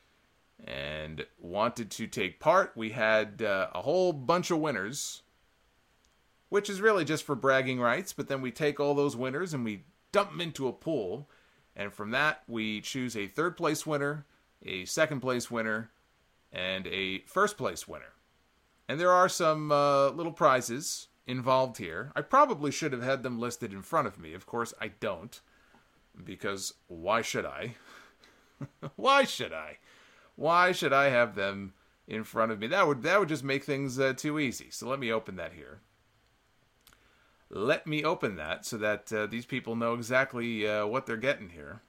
and wanted to take part. We had uh, a whole bunch of winners, which is really just for bragging rights, but then we take all those winners and we dump them into a pool, and from that we choose a third place winner, a second place winner, and a first place winner. And there are some uh, little prizes involved here. I probably should have had them listed in front of me. Of course, I don't, because why should I? Why should I? Why should I have them in front of me? That would that would just make things uh, too easy. So let me open that here. Let me open that so that uh, these people know exactly uh, what they're getting here.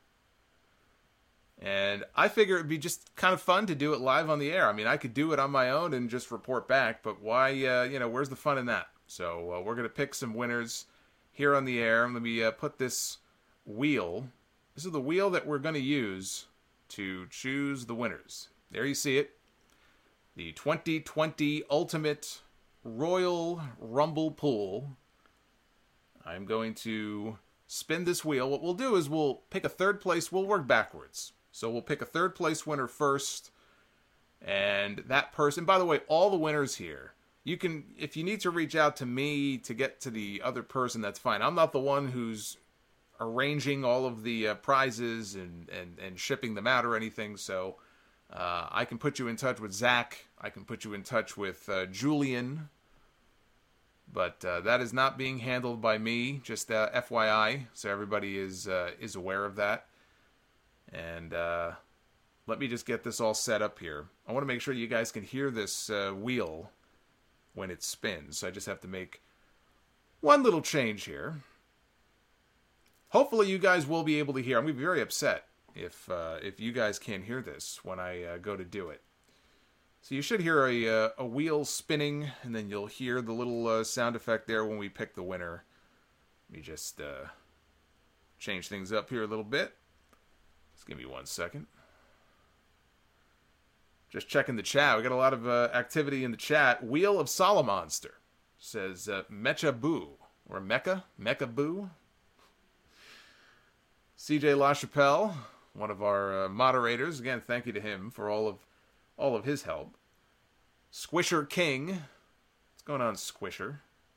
And I figure it'd be just kind of fun to do it live on the air. I mean, I could do it on my own and just report back, but why, uh, you know, where's the fun in that? So uh, we're going to pick some winners here on the air. Let me uh, put this wheel. This is the wheel that we're going to use to choose the winners. There you see it. the twenty twenty Ultimate Royal Rumble Pool. I'm going to spin this wheel. What we'll do is we'll pick a third place. We'll work backwards. So we'll pick a third place winner first. And that person, by the way, all the winners here, you can, if you need to reach out to me to get to the other person, that's fine. I'm not the one who's arranging all of the uh, prizes and, and, and shipping them out or anything. So uh, I can put you in touch with Zach. I can put you in touch with uh, Julian. But uh, that is not being handled by me, just uh, F Y I, so everybody is uh, is aware of that. And uh, let me just get this all set up here. I want to make sure you guys can hear this uh, wheel when it spins. So I just have to make one little change here. Hopefully you guys will be able to hear. I'm going to be very upset if uh, if you guys can't hear this when I uh, go to do it. So you should hear a, uh, a wheel spinning, and then you'll hear the little uh, sound effect there when we pick the winner. Let me just uh, change things up here a little bit. Just give me one second. Just checking the chat. We got a lot of uh, activity in the chat. Wheel of Solomonster says uh, Mecha Boo. Or Mecha? Mecha Boo? C J LaChapelle, one of our uh, moderators. Again, thank you to him for all of all of his help. Squisher King. What's going on, Squisher?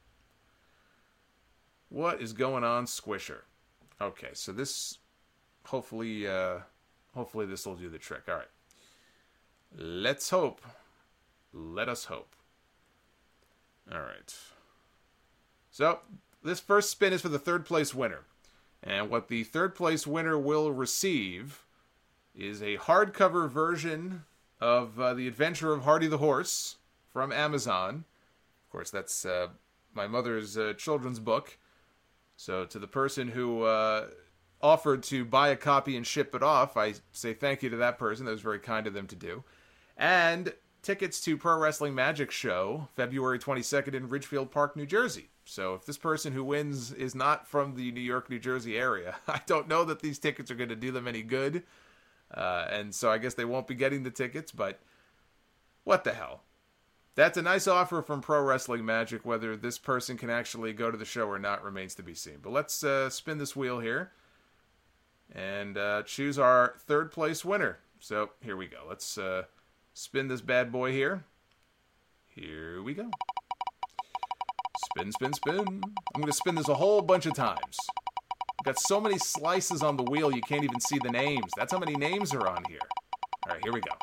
What is going on, Squisher? Okay, so this, hopefully, uh, hopefully this will do the trick. All right. Let's hope. Let us hope. All right. So, this first spin is for the third place winner. And what the third place winner will receive is a hardcover version of uh, The Adventure of Hardy the Horse from Amazon. Of course, that's uh, my mother's uh, children's book. So to the person who uh, offered to buy a copy and ship it off, I say thank you to that person. That was very kind of them to do. And tickets to Pro Wrestling Magic Show, February twenty-second in Ridgefield Park, New Jersey. So if this person who wins is not from the New York, New Jersey area, I don't know that these tickets are going to do them any good. Uh, and so I guess they won't be getting the tickets, but what the hell. That's a nice offer from Pro Wrestling Magic. Whether this person can actually go to the show or not remains to be seen. But let's uh, spin this wheel here and uh, choose our third place winner. So here we go. Let's uh, spin this bad boy here. Here we go. Spin, spin, spin. I'm going to spin this a whole bunch of times. I've got so many slices on the wheel you can't even see the names. That's how many names are on here. All right, here we go.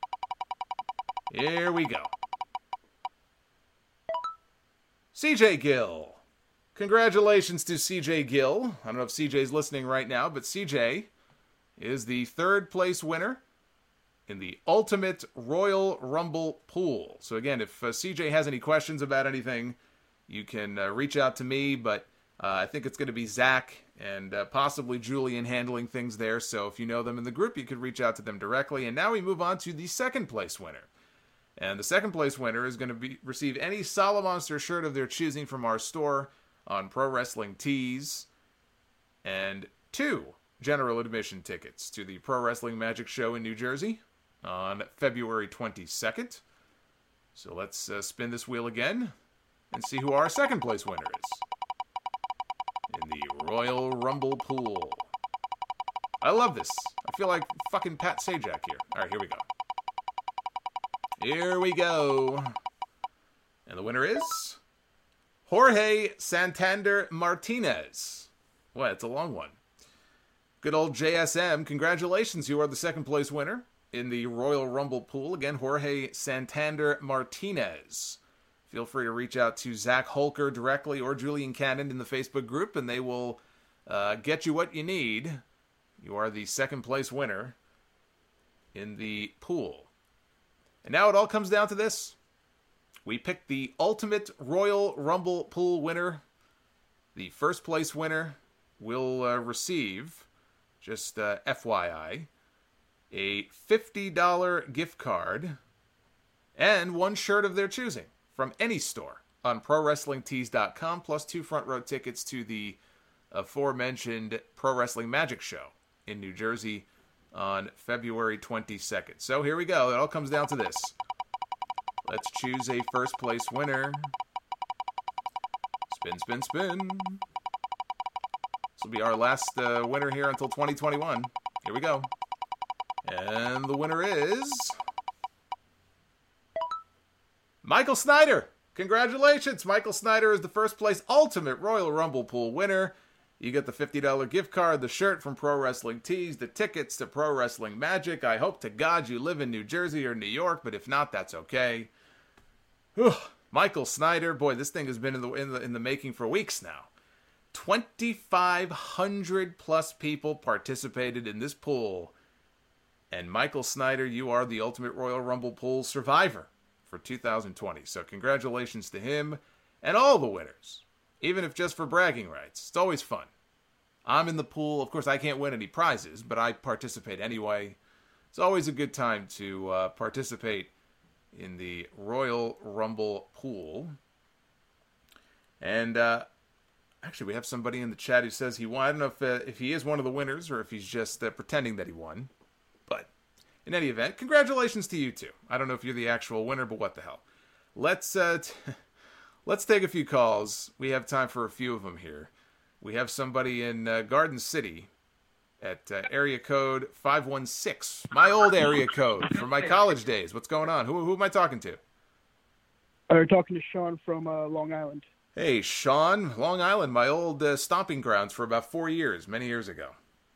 Here we go. C J Gill. Congratulations to C J Gill. I don't know if C J's listening right now, but C J is the third place winner in the Ultimate Royal Rumble Pool. So again, if uh, C J has any questions about anything, you can uh, reach out to me, but uh, I think it's going to be Zach and uh, possibly Julian handling things there. So if you know them in the group, you could reach out to them directly. And now we move on to the second place winner. And the second place winner is going to be receive any Solomonster shirt of their choosing from our store on Pro Wrestling Tees, and two general admission tickets to the Pro Wrestling Magic Show in New Jersey on February twenty-second. So let's uh, spin this wheel again and see who our second place winner is in the Royal Rumble Pool. I love this. I feel like fucking Pat Sajak here. All right, here we go. Here we go. And the winner is Jorge Santander Martinez. Well, it's a long one. Good old J S M. Congratulations. You are the second place winner in the Royal Rumble Pool. Again, Jorge Santander Martinez. Feel free to reach out to Zach Holker directly or Julian Cannon in the Facebook group, and they will uh, get you what you need. You are the second place winner in the pool. And now it all comes down to this. We picked the Ultimate Royal Rumble Pool winner. The first place winner will uh, receive, just uh, F Y I, a fifty dollars gift card and one shirt of their choosing from any store on Pro Wrestling Tees dot com, plus two front row tickets to the aforementioned Pro Wrestling Magic Show in New Jersey on February twenty-second. So here we go. It all comes down to this. Let's choose a first place winner. Spin, spin, spin. This will be our last uh, winner here until twenty twenty-one. Here we go. And the winner is... Michael Snyder! Congratulations! Michael Snyder is the first place Ultimate Royal Rumble Pool winner. You get the fifty dollars gift card, the shirt from Pro Wrestling Tees, the tickets to Pro Wrestling Magic. I hope to God you live in New Jersey or New York, but if not, that's okay. Whew. Michael Snyder, boy, this thing has been in the in the in the making for weeks now. twenty-five hundred plus people participated in this pool, and Michael Snyder, you are the Ultimate Royal Rumble Pool survivor for two thousand twenty. So congratulations to him and all the winners, even if just for bragging rights. It's always fun. I'm in the pool. Of course, I can't win any prizes, but I participate anyway. It's always a good time to uh, participate in the Royal Rumble pool. And uh, actually, we have somebody in the chat who says he won. I don't know if, uh, if he is one of the winners or if he's just uh, pretending that he won. But in any event, congratulations to you two. I don't know if you're the actual winner, but what the hell. Let's uh, t- let's take a few calls. We have time for a few of them here. We have somebody in uh, Garden City at uh, area code five one six. My old area code from my college days. What's going on? Who, who am I talking to? We're talking to Sean from uh, Long Island. Hey, Sean. Long Island, my old uh, stomping grounds for about four years, many years ago.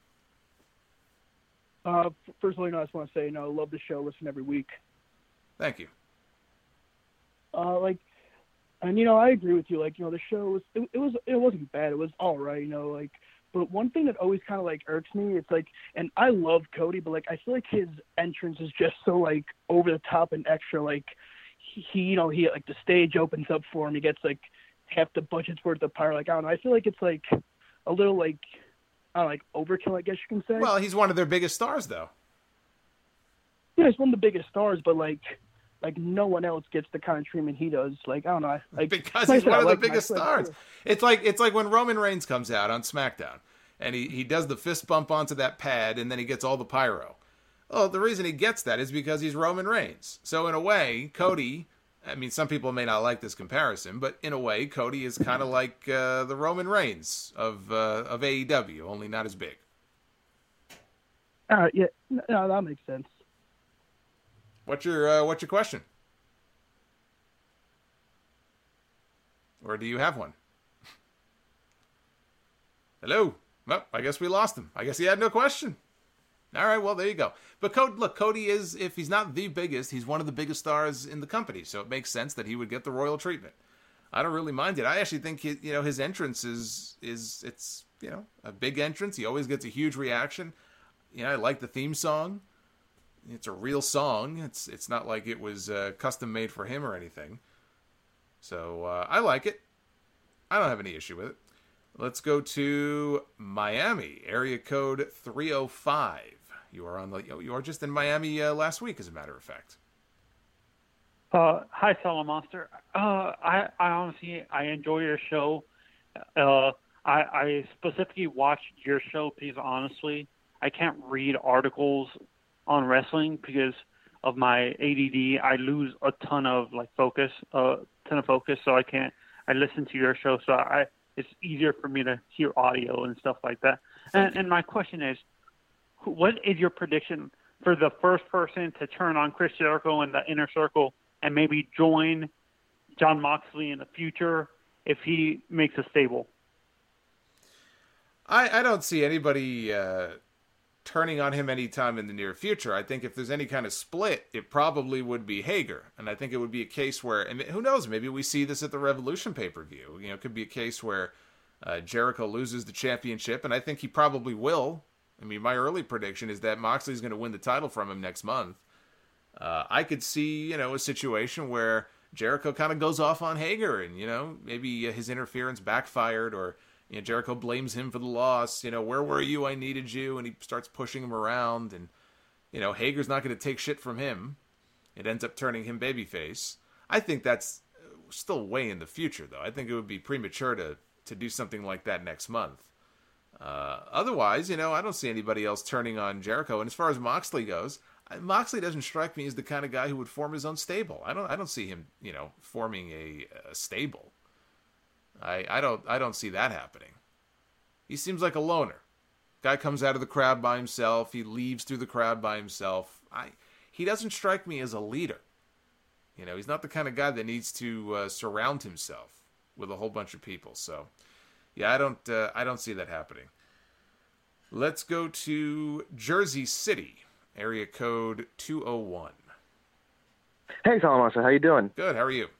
Uh, first of all, you know, I just want to say, you know, I love the show, listen every week. Thank you. Uh, like, and, you know, I agree with you. Like, you know, the show was, it, it was, it wasn't bad. It was all right, you know, like, but one thing that always kind of, like, irks me, it's like, and I love Cody, but, like, I feel like his entrance is just so, like, over the top and extra. Like, he, you know, he, like, the stage opens up for him. He gets, like, half the budget's worth of power. Like, I don't know. I feel like it's, like, a little, like, I don't know, like, overkill, I guess you can say. Well, he's one of their biggest stars, though. Yeah, he's one of the biggest stars, but, like, like no one else gets the kind of treatment he does. Like, I don't know. Like, because he's one of like the biggest stars. Like, it's like it's like when Roman Reigns comes out on SmackDown and he, he does the fist bump onto that pad and then he gets all the pyro. Oh, the reason he gets that is because he's Roman Reigns. So in a way, Cody, I mean, some people may not like this comparison, but in a way, Cody is kind of like uh, the Roman Reigns of uh, of A E W, only not as big. Uh, yeah, no, that makes sense. What's your uh, what's your question? Or do you have one? Hello? Well, I guess we lost him. I guess he had no question. All right, well, there you go. But Cody, look, Cody is, if he's not the biggest, he's one of the biggest stars in the company, so it makes sense that he would get the royal treatment. I don't really mind it. I actually think, he, you know, his entrance is, is, it's, you know, a big entrance. He always gets a huge reaction. You know, I like the theme song. It's a real song. It's it's not like it was uh, custom made for him or anything. So uh, I like it. I don't have any issue with it. Let's go to Miami, area code three oh five. You are on the. You are just in Miami uh, last week, as a matter of fact. Uh, hi, Salamonster. Uh, I I honestly I enjoy your show. Uh, I I specifically watch your show because honestly I can't read articles on wrestling because of my A D D. I lose a ton of like focus, a uh, ton of focus, so I can't. I listen to your show, so I it's easier for me to hear audio and stuff like that. And, and my question is, what is your prediction for the first person to turn on Chris Jericho in the Inner Circle and maybe join Jon Moxley in the future if he makes a stable? I I don't see anybody Uh... turning on him anytime in the near future. I think if there's any kind of split, it probably would be Hager. And I think it would be a case where, and who knows, maybe we see this at the Revolution pay-per-view. You know, it could be a case where uh, Jericho loses the championship, and I think he probably will. I mean, my early prediction is that Moxley's going to win the title from him next month. Uh, I could see, you know, a situation where Jericho kind of goes off on Hager, and, you know, maybe his interference backfired, or you know, Jericho blames him for the loss. You know, where were you? I needed you. And he starts pushing him around. And, you know, Hager's not going to take shit from him. It ends up turning him babyface. I think that's still way in the future, though. I think it would be premature to, to do something like that next month. Uh, otherwise, you know, I don't see anybody else turning on Jericho. And as far as Moxley goes, Moxley doesn't strike me as the kind of guy who would form his own stable. I don't I don't see him, you know, forming a, a stable. I I don't I don't see that happening. He seems like a loner. Guy comes out of the crowd by himself. He leaves through the crowd by himself. I he doesn't strike me as a leader. You know, he's not the kind of guy that needs to uh, surround himself with a whole bunch of people. So, yeah, I don't uh, I don't see that happening. Let's go to Jersey City, area code two oh one. Hey, Salamonster, how you doing? Good. How are you?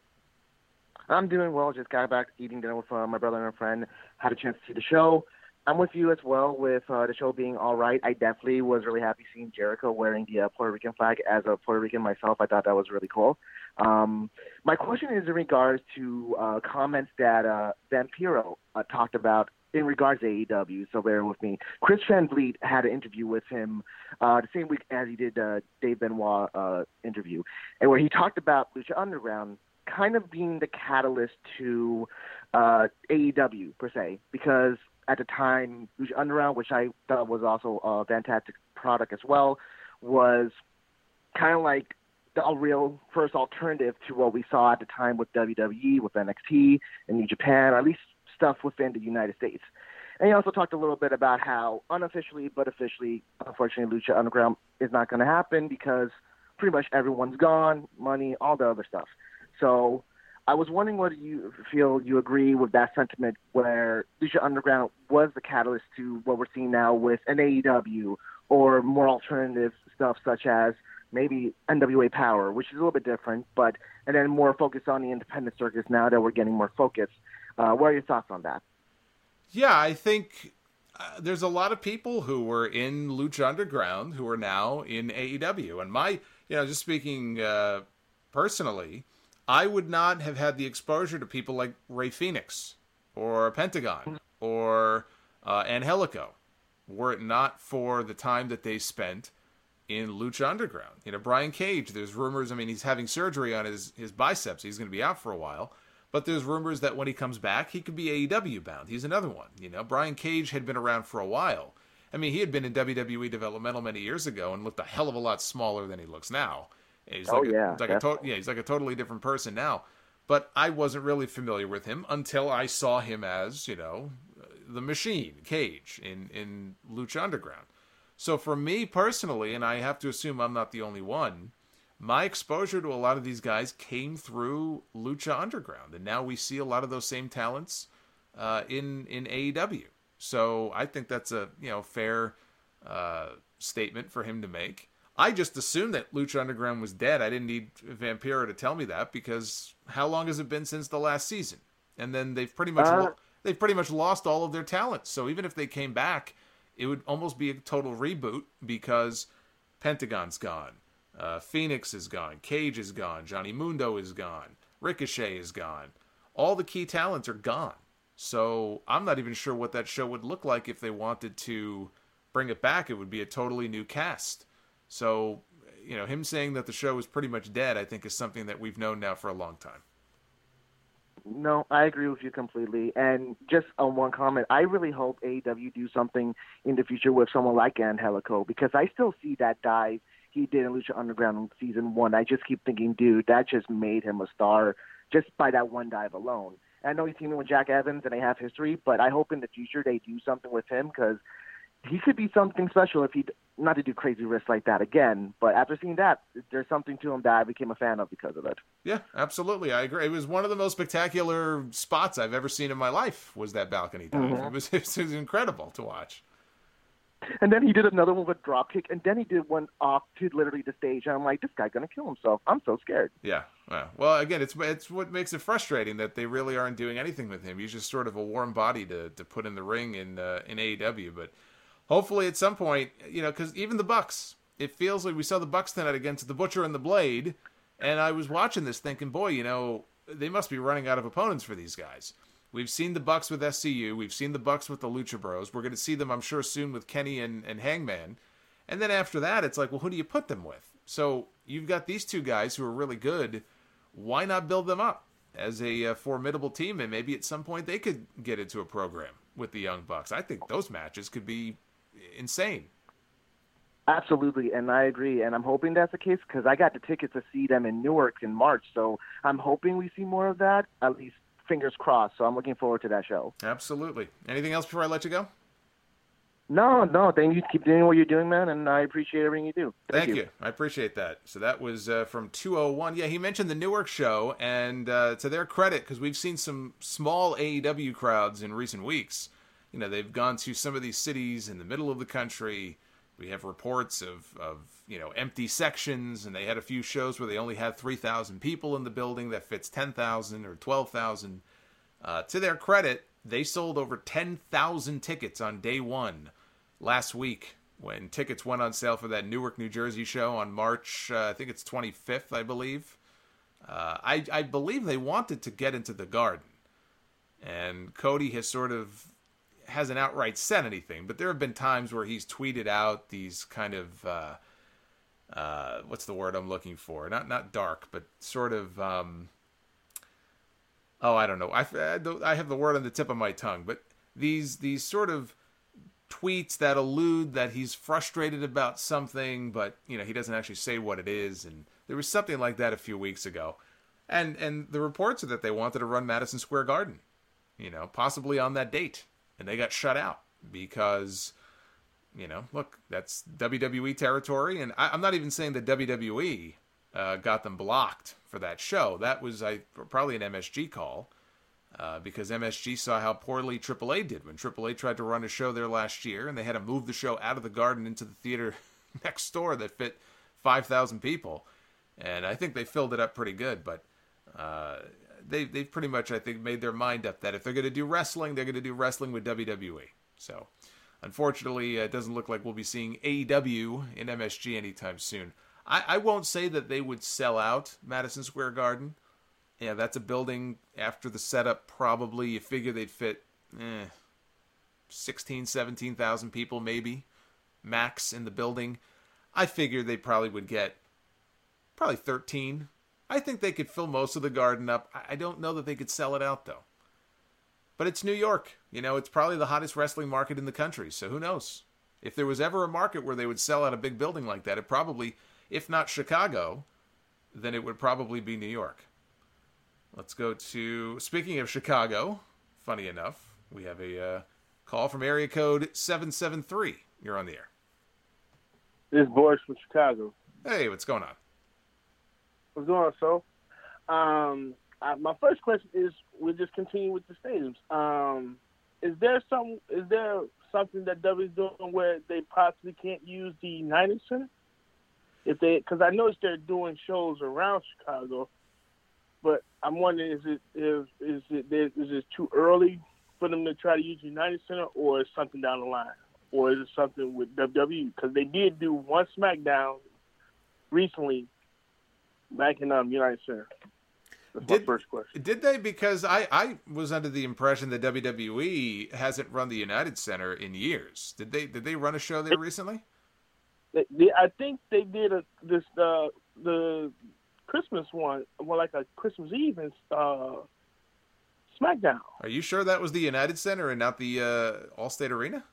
I'm doing well. Just got back eating dinner with uh, my brother and a friend. Had a chance to see the show. I'm with you as well with uh, the show being all right. I definitely was really happy seeing Jericho wearing the uh, Puerto Rican flag. As a Puerto Rican myself, I thought that was really cool. Um, my question is in regards to uh, comments that uh, Vampiro uh, talked about in regards to A E W, so bear with me. Chris Van Vliet had an interview with him uh, the same week as he did uh, Dave Benoit uh, interview, and where he talked about Lucha Underground kind of being the catalyst to uh, A E W, per se, because at the time, Lucha Underground, which I thought was also a fantastic product as well, was kind of like the a real first alternative to what we saw at the time with W W E, with N X T, and New Japan, or at least stuff within the United States. And he also talked a little bit about how unofficially but officially, unfortunately, Lucha Underground is not going to happen because pretty much everyone's gone, money, all the other stuff. So I was wondering whether you feel you agree with that sentiment where Lucha Underground was the catalyst to what we're seeing now with an A E W or more alternative stuff such as maybe N W A Power, which is a little bit different, but and then more focused on the independent circus now that we're getting more focus. Uh, what are your thoughts on that? Yeah, I think uh, there's a lot of people who were in Lucha Underground who are now in A E W. And my, you know, just speaking uh, personally, I would not have had the exposure to people like Ray Phoenix or Pentagon or uh, Angelico were it not for the time that they spent in Lucha Underground. You know, Brian Cage, there's rumors, I mean, he's having surgery on his, his biceps. He's going to be out for a while. But there's rumors that when he comes back, he could be A E W bound. He's another one. You know, Brian Cage had been around for a while. I mean, he had been in W W E developmental many years ago and looked a hell of a lot smaller than he looks now. He's oh, like a, yeah. He's like a to- yeah, he's like a totally different person now. But I wasn't really familiar with him until I saw him as, you know, the Machine, Cage, in, in Lucha Underground. So for me personally, and I have to assume I'm not the only one, my exposure to a lot of these guys came through Lucha Underground, and now we see a lot of those same talents uh, in in A E W. So I think that's a you know fair uh, statement for him to make. I just assumed that Lucha Underground was dead. I didn't need Vampiro to tell me that because how long has it been since the last season? And then they've pretty much uh, lo- they've pretty much lost all of their talents. So even if they came back, it would almost be a total reboot because Pentagon's gone. Uh, Phoenix is gone. Cage is gone. Johnny Mundo is gone. Ricochet is gone. All the key talents are gone. So I'm not even sure what that show would look like if they wanted to bring it back. It would be a totally new cast. So, you know, him saying that the show is pretty much dead, I think is something that we've known now for a long time. No, I agree with you completely. And just on one comment, I really hope A E W do something in the future with someone like Angelico because I still see that dive he did in Lucha Underground in season one. I just keep thinking, dude, that just made him a star just by that one dive alone. And I know he's teaming with Jack Evans and they have history, but I hope in the future they do something with him because he could be something special if he, not to do crazy risks like that again, but after seeing that, there's something to him that I became a fan of because of it. Yeah, absolutely. I agree. It was one of the most spectacular spots I've ever seen in my life was that balcony dive. Mm-hmm. It was, it was incredible to watch. And then he did another one with dropkick, and then he did one off to literally the stage. And I'm like, this guy's gonna kill himself. I'm so scared. Yeah. Well, again, it's it's what makes it frustrating that they really aren't doing anything with him. He's just sort of a warm body to to put in the ring in uh, in A E W. But hopefully, at some point, you know, because even the Bucks, it feels like we saw the Bucks tonight against the Butcher and the Blade, and I was watching this thinking, boy, you know, they must be running out of opponents for these guys. We've seen the Bucks with S C U. We've seen the Bucks with the Lucha Bros. We're going to see them, I'm sure, soon with Kenny and, and Hangman. And then after that, it's like, well, who do you put them with? So you've got these two guys who are really good. Why not build them up as a uh, formidable team? And maybe at some point they could get into a program with the Young Bucks. I think those matches could be insane. Absolutely, and I agree, and I'm hoping that's the case because I got the tickets to see them in Newark in March, so I'm hoping we see more of that, at least fingers crossed, so I'm looking forward to that show. Absolutely. Anything else before I let you go? No, no, thank you. Keep doing what you're doing, man, and I appreciate everything you do. Thank, Thank you. I appreciate that. So that was uh, from two oh one. Yeah, he mentioned the Newark show, and uh, to their credit, because we've seen some small A E W crowds in recent weeks. You know, they've gone to some of these cities in the middle of the country. We have reports of, of you know, empty sections, and they had a few shows where they only had three thousand people in the building that fits ten thousand or twelve thousand. Uh, to their credit, they sold over ten thousand tickets on day one last week when tickets went on sale for that Newark, New Jersey show on March, uh, I think it's twenty-fifth, I believe. Uh, I, I believe they wanted to get into the Garden, and Cody has sort of hasn't outright said anything, but there have been times where he's tweeted out these kind of uh, uh, what's the word I'm looking for? Not not dark, but sort of um, oh, I don't know. I, I have the word on the tip of my tongue, but these these sort of tweets that allude that he's frustrated about something, but you know he doesn't actually say what it is. And there was something like that a few weeks ago, and and the reports are that they wanted to run Madison Square Garden, you know, possibly on that date. And they got shut out because, you know, look, that's W W E territory. And I, I'm not even saying that W W E uh, got them blocked for that show. That was I probably an M S G call uh, because M S G saw how poorly triple A did when triple A tried to run a show there last year. And they had to move the show out of the Garden into the theater next door that fit five thousand people. And I think they filled it up pretty good. But uh They, they've pretty much, I think, made their mind up that if they're going to do wrestling, they're going to do wrestling with W W E. So, unfortunately, it doesn't look like we'll be seeing A E W in M S G anytime soon. I, I won't say that they would sell out Madison Square Garden. Yeah, that's a building after the setup, probably. You figure they'd fit eh, sixteen, seventeen thousand people, maybe, max in the building. I figure they probably would get probably thirteen. I think they could fill most of the Garden up. I don't know that they could sell it out, though. But it's New York. You know, it's probably the hottest wrestling market in the country, so who knows? If there was ever a market where they would sell out a big building like that, it probably, if not Chicago, then it would probably be New York. Let's go to, speaking of Chicago, funny enough, we have a uh, call from area code seven seven three. You're on the air. This is Boris from Chicago. Hey, what's going on? What's going on, so? Um, I, my first question is, we'll just continue with the stadiums. Um, is there some? Is there something that W is doing where they possibly can't use the United Center? If they, because I noticed they're doing shows around Chicago, but I'm wondering, is it is is it is it too early for them to try to use United Center, or is something down the line, or is it something with W W E? Because they did do one SmackDown recently. Back in um, United Center. That's did, my first question. Did they? Because I, I was under the impression that W W E hasn't run the United Center in years. Did they? Did they run a show there recently? They, they, I think they did a, this uh, the Christmas one, well, like a Christmas Eve in uh, SmackDown. Are you sure that was the United Center and not the uh, Allstate Arena?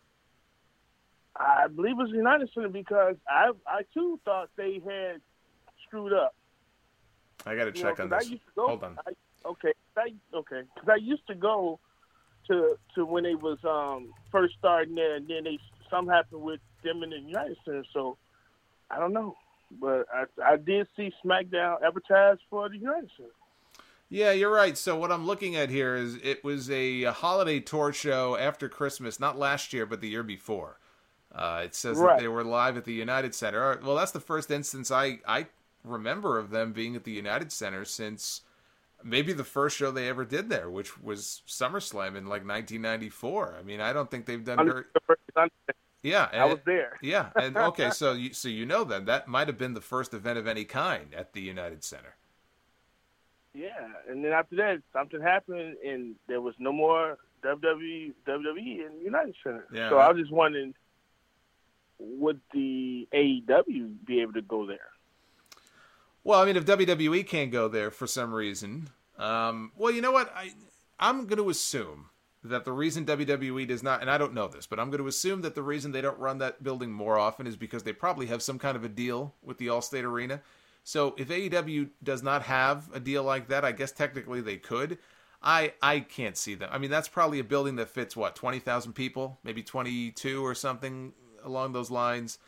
I believe it was the United Center because I, I too thought they had screwed up. I got to check know, on this. I used to go, Hold on. I, okay, I, okay, because I used to go to to when they was um, first starting there, and then they something happened with them in the United Center. So I don't know, but I I did see SmackDown advertised for the United Center. Yeah, you're right. So what I'm looking at here is it was a, a holiday tour show after Christmas, not last year, but the year before. Uh, it says right. that they were live at the United Center. All right, well, that's the first instance I I. remember of them being at the United Center since maybe the first show they ever did there, which was SummerSlam in like nineteen ninety-four. I mean, I don't think they've done very. Yeah, and, I was there. Yeah, and okay, so you so you know then that might have been the first event of any kind at the United Center. Yeah, and then after that, something happened, and there was no more W W E, W W E in the United Center. Yeah, so right. I was just wondering, would the A E W be able to go there? Well, I mean, if W W E can't go there for some reason, um, well, you know what? I, I'm going to assume that the reason W W E does not, and I don't know this, but I'm going to assume that the reason they don't run that building more often is because they probably have some kind of a deal with the Allstate Arena. So if A E W does not have a deal like that, I guess technically they could. I I can't see them. I mean, that's probably a building that fits, what, twenty thousand people? Maybe twenty-two or something along those lines.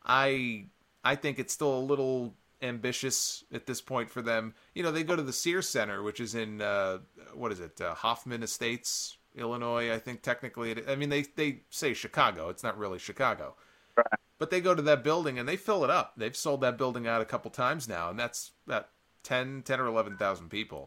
I I think it's still a little ambitious at this point for them. You know, they go to the Sears Center, which is in, uh, what is it, uh, Hoffman Estates, Illinois, I think technically. It, I mean, they, they say Chicago. It's not really Chicago. Right. But they go to that building and they fill it up. They've sold that building out a couple times now, and that's about ten, ten or eleven thousand people.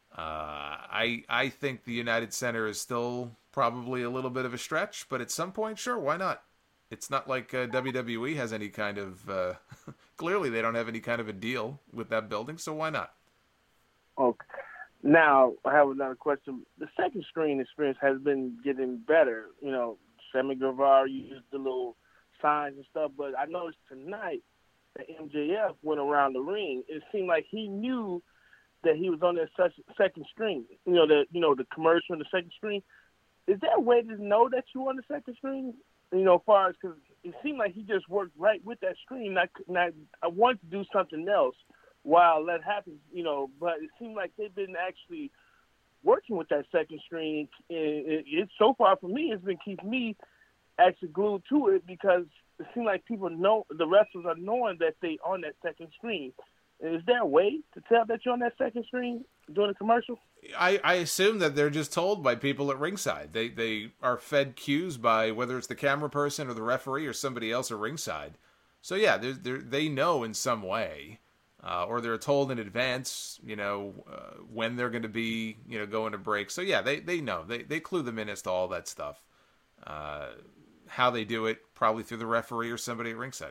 Uh, I I think the United Center is still probably a little bit of a stretch, but at some point, sure, why not? It's not like uh, W W E has any kind of... Uh, clearly, they don't have any kind of a deal with that building, so why not? Okay. Now, I have another question. The second screen experience has been getting better. You know, Sammy Guevara used the little signs and stuff, but I noticed tonight that M J F went around the ring. It seemed like he knew that he was on that such second screen. You know, the you know the commercial on the second screen. Is there a way to know that you're on the second screen? You know, as far as, because it seemed like he just worked right with that screen. I, I, I wanted to do something else while that happens, you know, but it seemed like they've been actually working with that second screen. And it, it, so far for me, it's been keeping me actually glued to it, because it seems like people know, the wrestlers are knowing that they on that second screen. And is there a way to tell that you're on that second screen during a commercial? I, I assume that they're just told by people at ringside. They they are fed cues by whether it's the camera person or the referee or somebody else at ringside. So yeah, they're, they're, they know in some way, uh, or they're told in advance, you know, uh, when they're going to be, you know, going to break. So yeah, they, they know. They they clue them in as to all that stuff. Uh, how they do it, probably through the referee or somebody at ringside.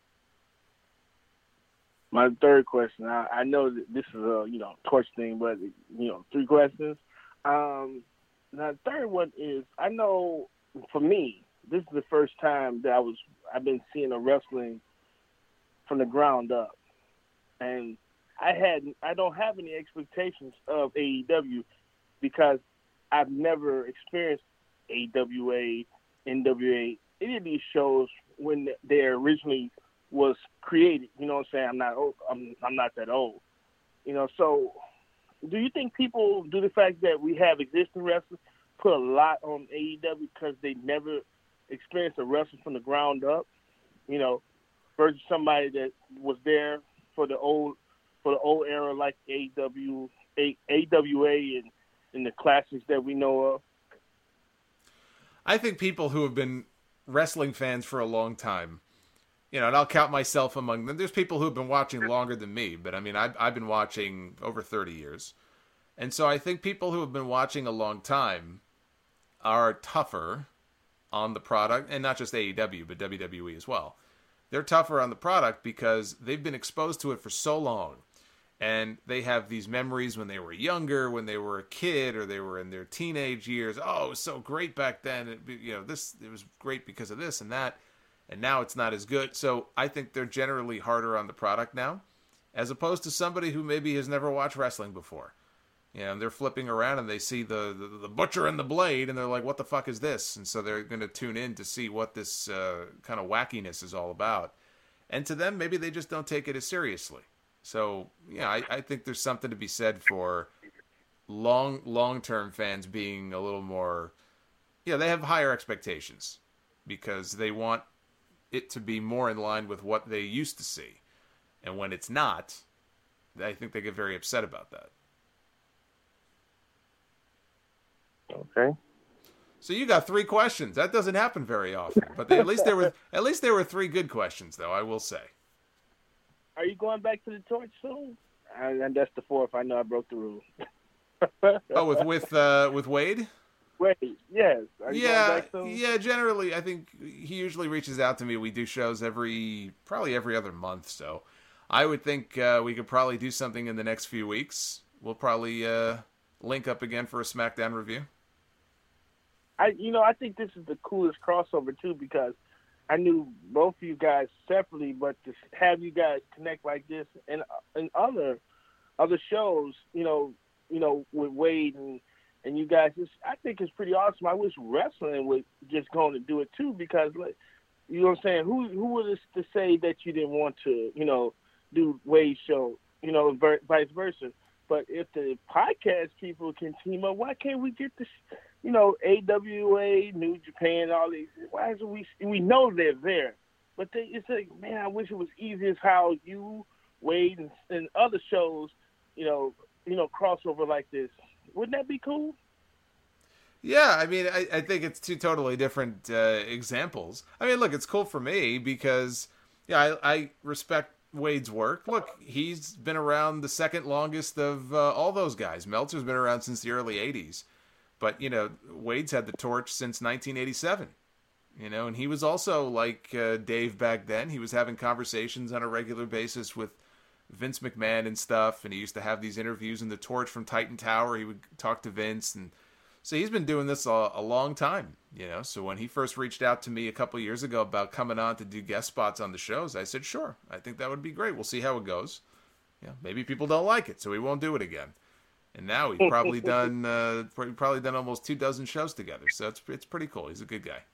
My third question, I, I know that this is a, you know, torch thing, but, you know, three questions. Um, now, the third one is, I know for me, this is the first time that I was, I've been seeing a wrestling from the ground up. And I had, I don't have any expectations of A E W because I've never experienced A W A, N W A, any of these shows when they originally was created. You know what I'm saying? I'm not old. I'm I'm not that old. You know, so do you think people, do the fact that we have existing wrestlers, put a lot on A E W because they never experienced a wrestling from the ground up? You know, versus somebody that was there for the old for the old era like A E W, A, AWA, and and the classics that we know of. I think people who have been wrestling fans for a long time, you know, and I'll count myself among them. There's people who have been watching longer than me, but I mean, I've, I've been watching over thirty years. And so I think people who have been watching a long time are tougher on the product, and not just A E W, but W W E as well. They're tougher on the product because they've been exposed to it for so long. And they have these memories when they were younger, when they were a kid, or they were in their teenage years. Oh, it was so great back then. It, you know, this it was great because of this and that. And now it's not as good. So I think they're generally harder on the product now, as opposed to somebody who maybe has never watched wrestling before. You know, they're flipping around and they see the, the, the butcher and the blade, and they're like, what the fuck is this? And so they're going to tune in to see what this uh, kind of wackiness is all about. And to them, maybe they just don't take it as seriously. So, yeah, I, I think there's something to be said for long, long-term fans being a little more, yeah, they have higher expectations because they want it to be more in line with what they used to see. And when it's not, I think they get very upset about that. Okay. So you got three questions. That doesn't happen very often, but they, at least there were at least there were three good questions, though. I will say. Are you going back to the torch soon? And, and that's the fourth. I know I broke the rule. Oh, with with uh, with Wade. Wade, yes. Are you yeah, going back soon? yeah. Generally, I think he usually reaches out to me. We do shows every probably every other month, so I would think uh, we could probably do something in the next few weeks. We'll probably uh, link up again for a SmackDown review. I, you know, I think this is the coolest crossover too, because I knew both of you guys separately, but to have you guys connect like this and and other other shows, you know, you know, with Wade and and you guys just, I think it's pretty awesome. I wish wrestling would just go on to do it too, because like, you know what I'm saying? Who who was to say that you didn't want to, you know, do Wade's show, you know, ver- vice versa? But if the podcast people can team up, why can't we get this, you know, A W A, New Japan, all these? Why is we we know they're there, but they, it's like, man, I wish it was easy as how you, Wade, and, and other shows, you know, you know, crossover like this. Wouldn't that be cool? Yeah, I mean, I, I think it's two totally different uh, examples. I mean, look, it's cool for me because, yeah, I, I respect Wade's work. Look, he's been around the second longest of uh, all those guys. Meltzer's been around since the early eighties. But, you know, Wade's had the torch since nineteen eighty-seven. You know, and he was also like uh, Dave back then. He was having conversations on a regular basis with Vince McMahon and stuff, and he used to have these interviews in the Torch from Titan Tower. He would talk to Vince, and so he's been doing this a, a long time, you know. So when he first reached out to me a couple years ago about coming on to do guest spots on the shows, I said, sure, I think that would be great. We'll see how it goes. Yeah, maybe people don't like it, so we won't do it again. And now we've probably done uh, probably done almost two dozen shows together, so it's it's pretty cool. He's a good guy.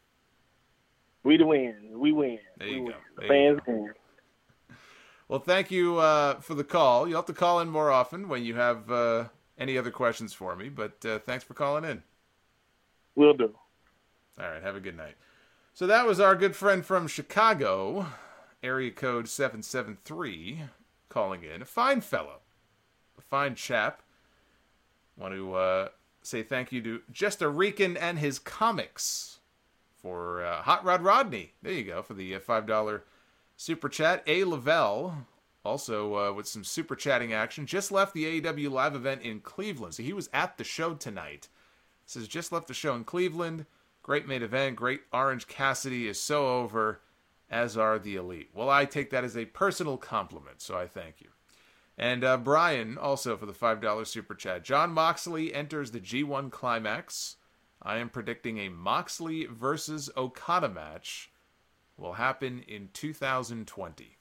We the win. We win. There you we go. The there fans win. Well, thank you uh, for the call. You'll have to call in more often when you have uh, any other questions for me, but uh, thanks for calling in. Will do. All right, have a good night. So that was our good friend from Chicago, area code seven seven three, calling in. A fine fellow, a fine chap. Want to uh, say thank you to Just a Rican and his comics for uh, Hot Rod Rodney. There you go, for the uh, five dollar super chat. A. Lavelle, also uh, with some super chatting action, just left the A E W live event in Cleveland. So he was at the show tonight. Says, just left the show in Cleveland. Great main event. Great Orange Cassidy is so over, as are the Elite. Well, I take that as a personal compliment, so I thank you. And uh, Brian, also for the five dollar super chat. John Moxley enters the G one Climax. I am predicting a Moxley versus Okada match will happen in two thousand twenty.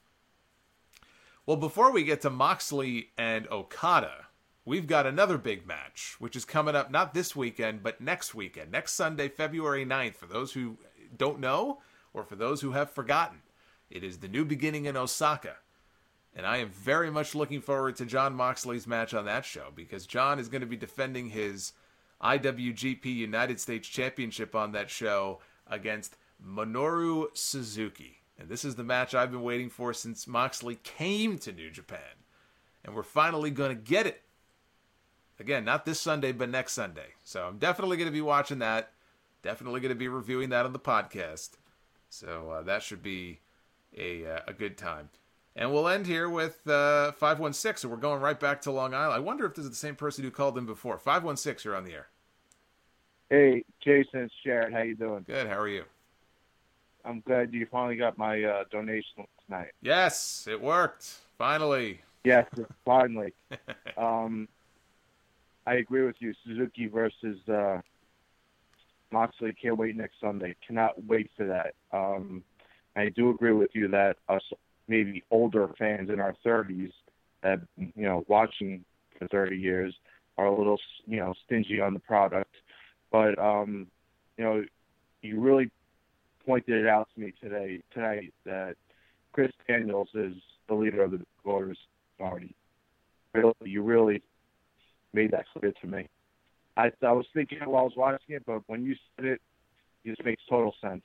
Well, before we get to Moxley and Okada, we've got another big match, which is coming up not this weekend, but next weekend, next Sunday, February ninth. For those who don't know, or for those who have forgotten, it is the New Beginning in Osaka. And I am very much looking forward to John Moxley's match on that show, because John is going to be defending his I W G P United States Championship on that show against Minoru Suzuki. And this is the match I've been waiting for since Moxley came to New Japan. And we're finally going to get it. Again, not this Sunday, but next Sunday. So I'm definitely going to be watching that. Definitely going to be reviewing that on the podcast. So uh, that should be a uh, a good time. And we'll end here with uh, five one six, so we're going right back to Long Island. I wonder if this is the same person who called in before. five one six, you're on the air. Hey, Jason, it's Jared. How you doing? Good, how are you? I'm glad you finally got my uh, donation tonight. Yes, it worked. Finally. Yes, finally. um, I agree with you. Suzuki versus uh, Moxley. Can't wait next Sunday. Cannot wait for that. Um, I do agree with you that us maybe older fans in our thirties that, you know, watching for thirty years are a little, you know, stingy on the product. But, um, you know, you really pointed it out to me today, tonight that Chris Daniels is the leader of the voters party. Really, you really made that clear to me. I, I was thinking it while I was watching it, but when you said it, it just makes total sense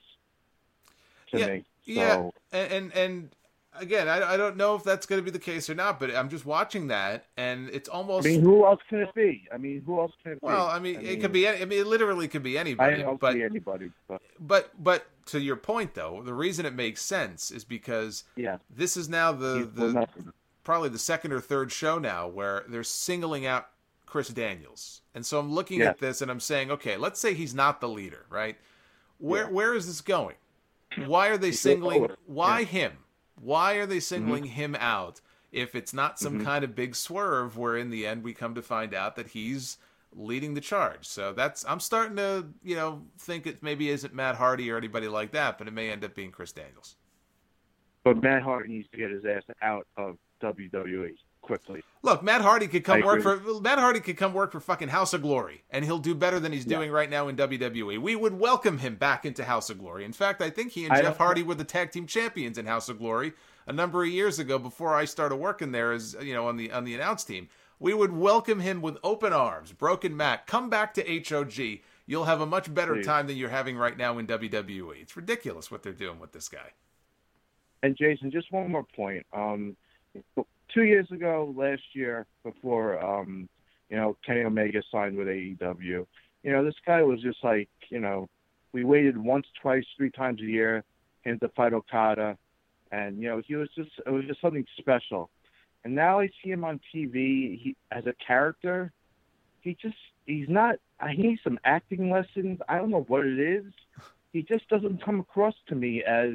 to yeah, me. So, yeah, and, and and again, I, I don't know if that's going to be the case or not, but I'm just watching that, and it's almost. I mean, who else can it be? I mean, who else can it well, be? I mean, I it mean, could be. I mean, it literally could be anybody. I don't but, see anybody. But. but but to your point, though, the reason it makes sense is because yeah. this is now the He's the nothing. probably the second or third show now where they're singling out Chris Daniels, and so I'm looking Yeah. at this and I'm saying, okay, let's say he's not the leader, right? Where Yeah. where is this going? Why are they He's singling? over. Why Yeah. him? Why are they singling Mm-hmm. him out if it's not some Mhm. kind of big swerve where in the end we come to find out that he's leading the charge? So that's I'm starting to, you know, think it maybe isn't Matt Hardy or anybody like that, but it may end up being Chris Daniels. But Matt Hardy needs to get his ass out of W W E quickly. Look, Matt Hardy could come I work agree. for Matt Hardy could come work for fucking House of Glory, and he'll do better than he's Yeah. doing right now in W W E. We would welcome him back into House of Glory. In fact, I think he and I Jeff don't- Hardy were the tag team champions in House of Glory a number of years ago before I started working there as, you know, on the on the announce team. We would welcome him with open arms. Broken Matt, come back to H O G. You'll have a much better Please. time than you're having right now in W W E. It's ridiculous what they're doing with this guy. And Jason, just one more point. Um, two years ago, last year, before um, you know Kenny Omega signed with A E W, you know this guy was just like, you know, we waited once, twice, three times a year him to fight Okada, and you know he was just it was just something special. And now I see him on T V he, as a character. He just he's not. I need some acting lessons. I don't know what it is. He just doesn't come across to me as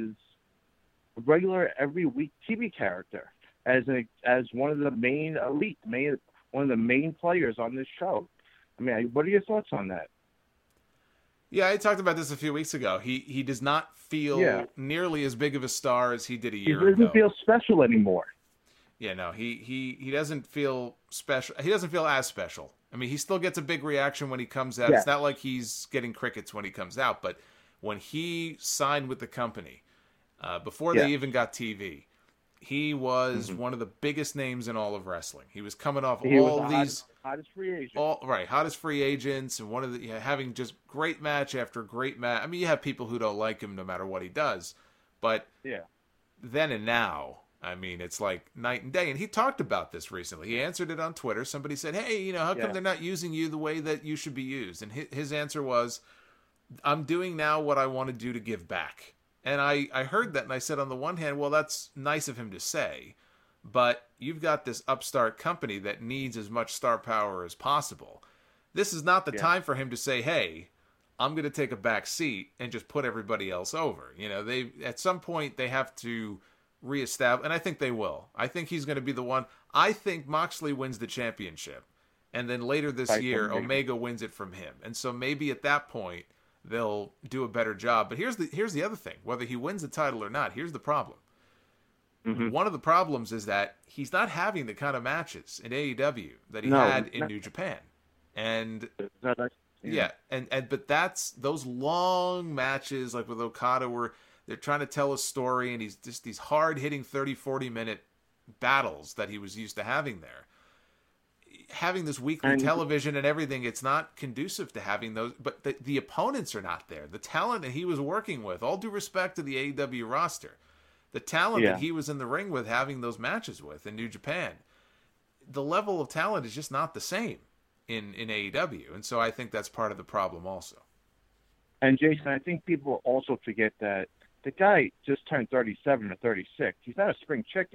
a regular every week T V character, as a as one of the main elite, main one of the main players on this show. I mean, what are your thoughts on that? Yeah, I talked about this a few weeks ago. He he does not feel Yeah. nearly as big of a star as he did a He year doesn't ago. feel special anymore. Yeah, no, he, he, he doesn't feel special. He doesn't feel as special. I mean, he still gets a big reaction when he comes out. Yeah. It's not like he's getting crickets when he comes out, but when he signed with the company, uh, before Yeah. they even got T V, he was Mhm. one of the biggest names in all of wrestling. He was coming off He all was the these... hottest, hottest free agent. All right, hottest free agents, and one of the yeah, having just great match after great match. I mean, you have people who don't like him no matter what he does, but Yeah. then and now, I mean, it's like night and day. And he talked about this recently. He answered it on Twitter. Somebody said, "Hey, you know, how come Yeah. they're not using you the way that you should be used?" And his, his answer was, "I'm doing now what I want to do to give back." And I I heard that, and I said, on the one hand, well, that's nice of him to say. But you've got this upstart company that needs as much star power as possible. This is not the Yeah. time for him to say, hey, I'm going to take a back seat and just put everybody else over. You know, they at some point they have to reestablish, and I think they will. I think he's going to be the one. I think Moxley wins the championship, and then later this Fight year, Omega. Omega wins it from him. And so maybe at that point they'll do a better job. But here's the here's the other thing: whether he wins the title or not, here's the problem. Mm-hmm. One of the problems is that he's not having the kind of matches in A E W that he No, had in not- New Japan. And No, that's- yeah, and, and but that's those long matches like with Okada where they're trying to tell a story and he's just these hard hitting thirty, forty minute battles that he was used to having there. Having this weekly And- television and everything, it's not conducive to having those, but the, the opponents are not there. The talent that he was working with, all due respect to the A E W roster, the talent Yeah. that he was in the ring with having those matches with in New Japan, the level of talent is just not the same in, in A E W. And so I think that's part of the problem also. And Jason, I think people also forget that the guy just turned thirty-seven or thirty-six. He's not a spring chicken.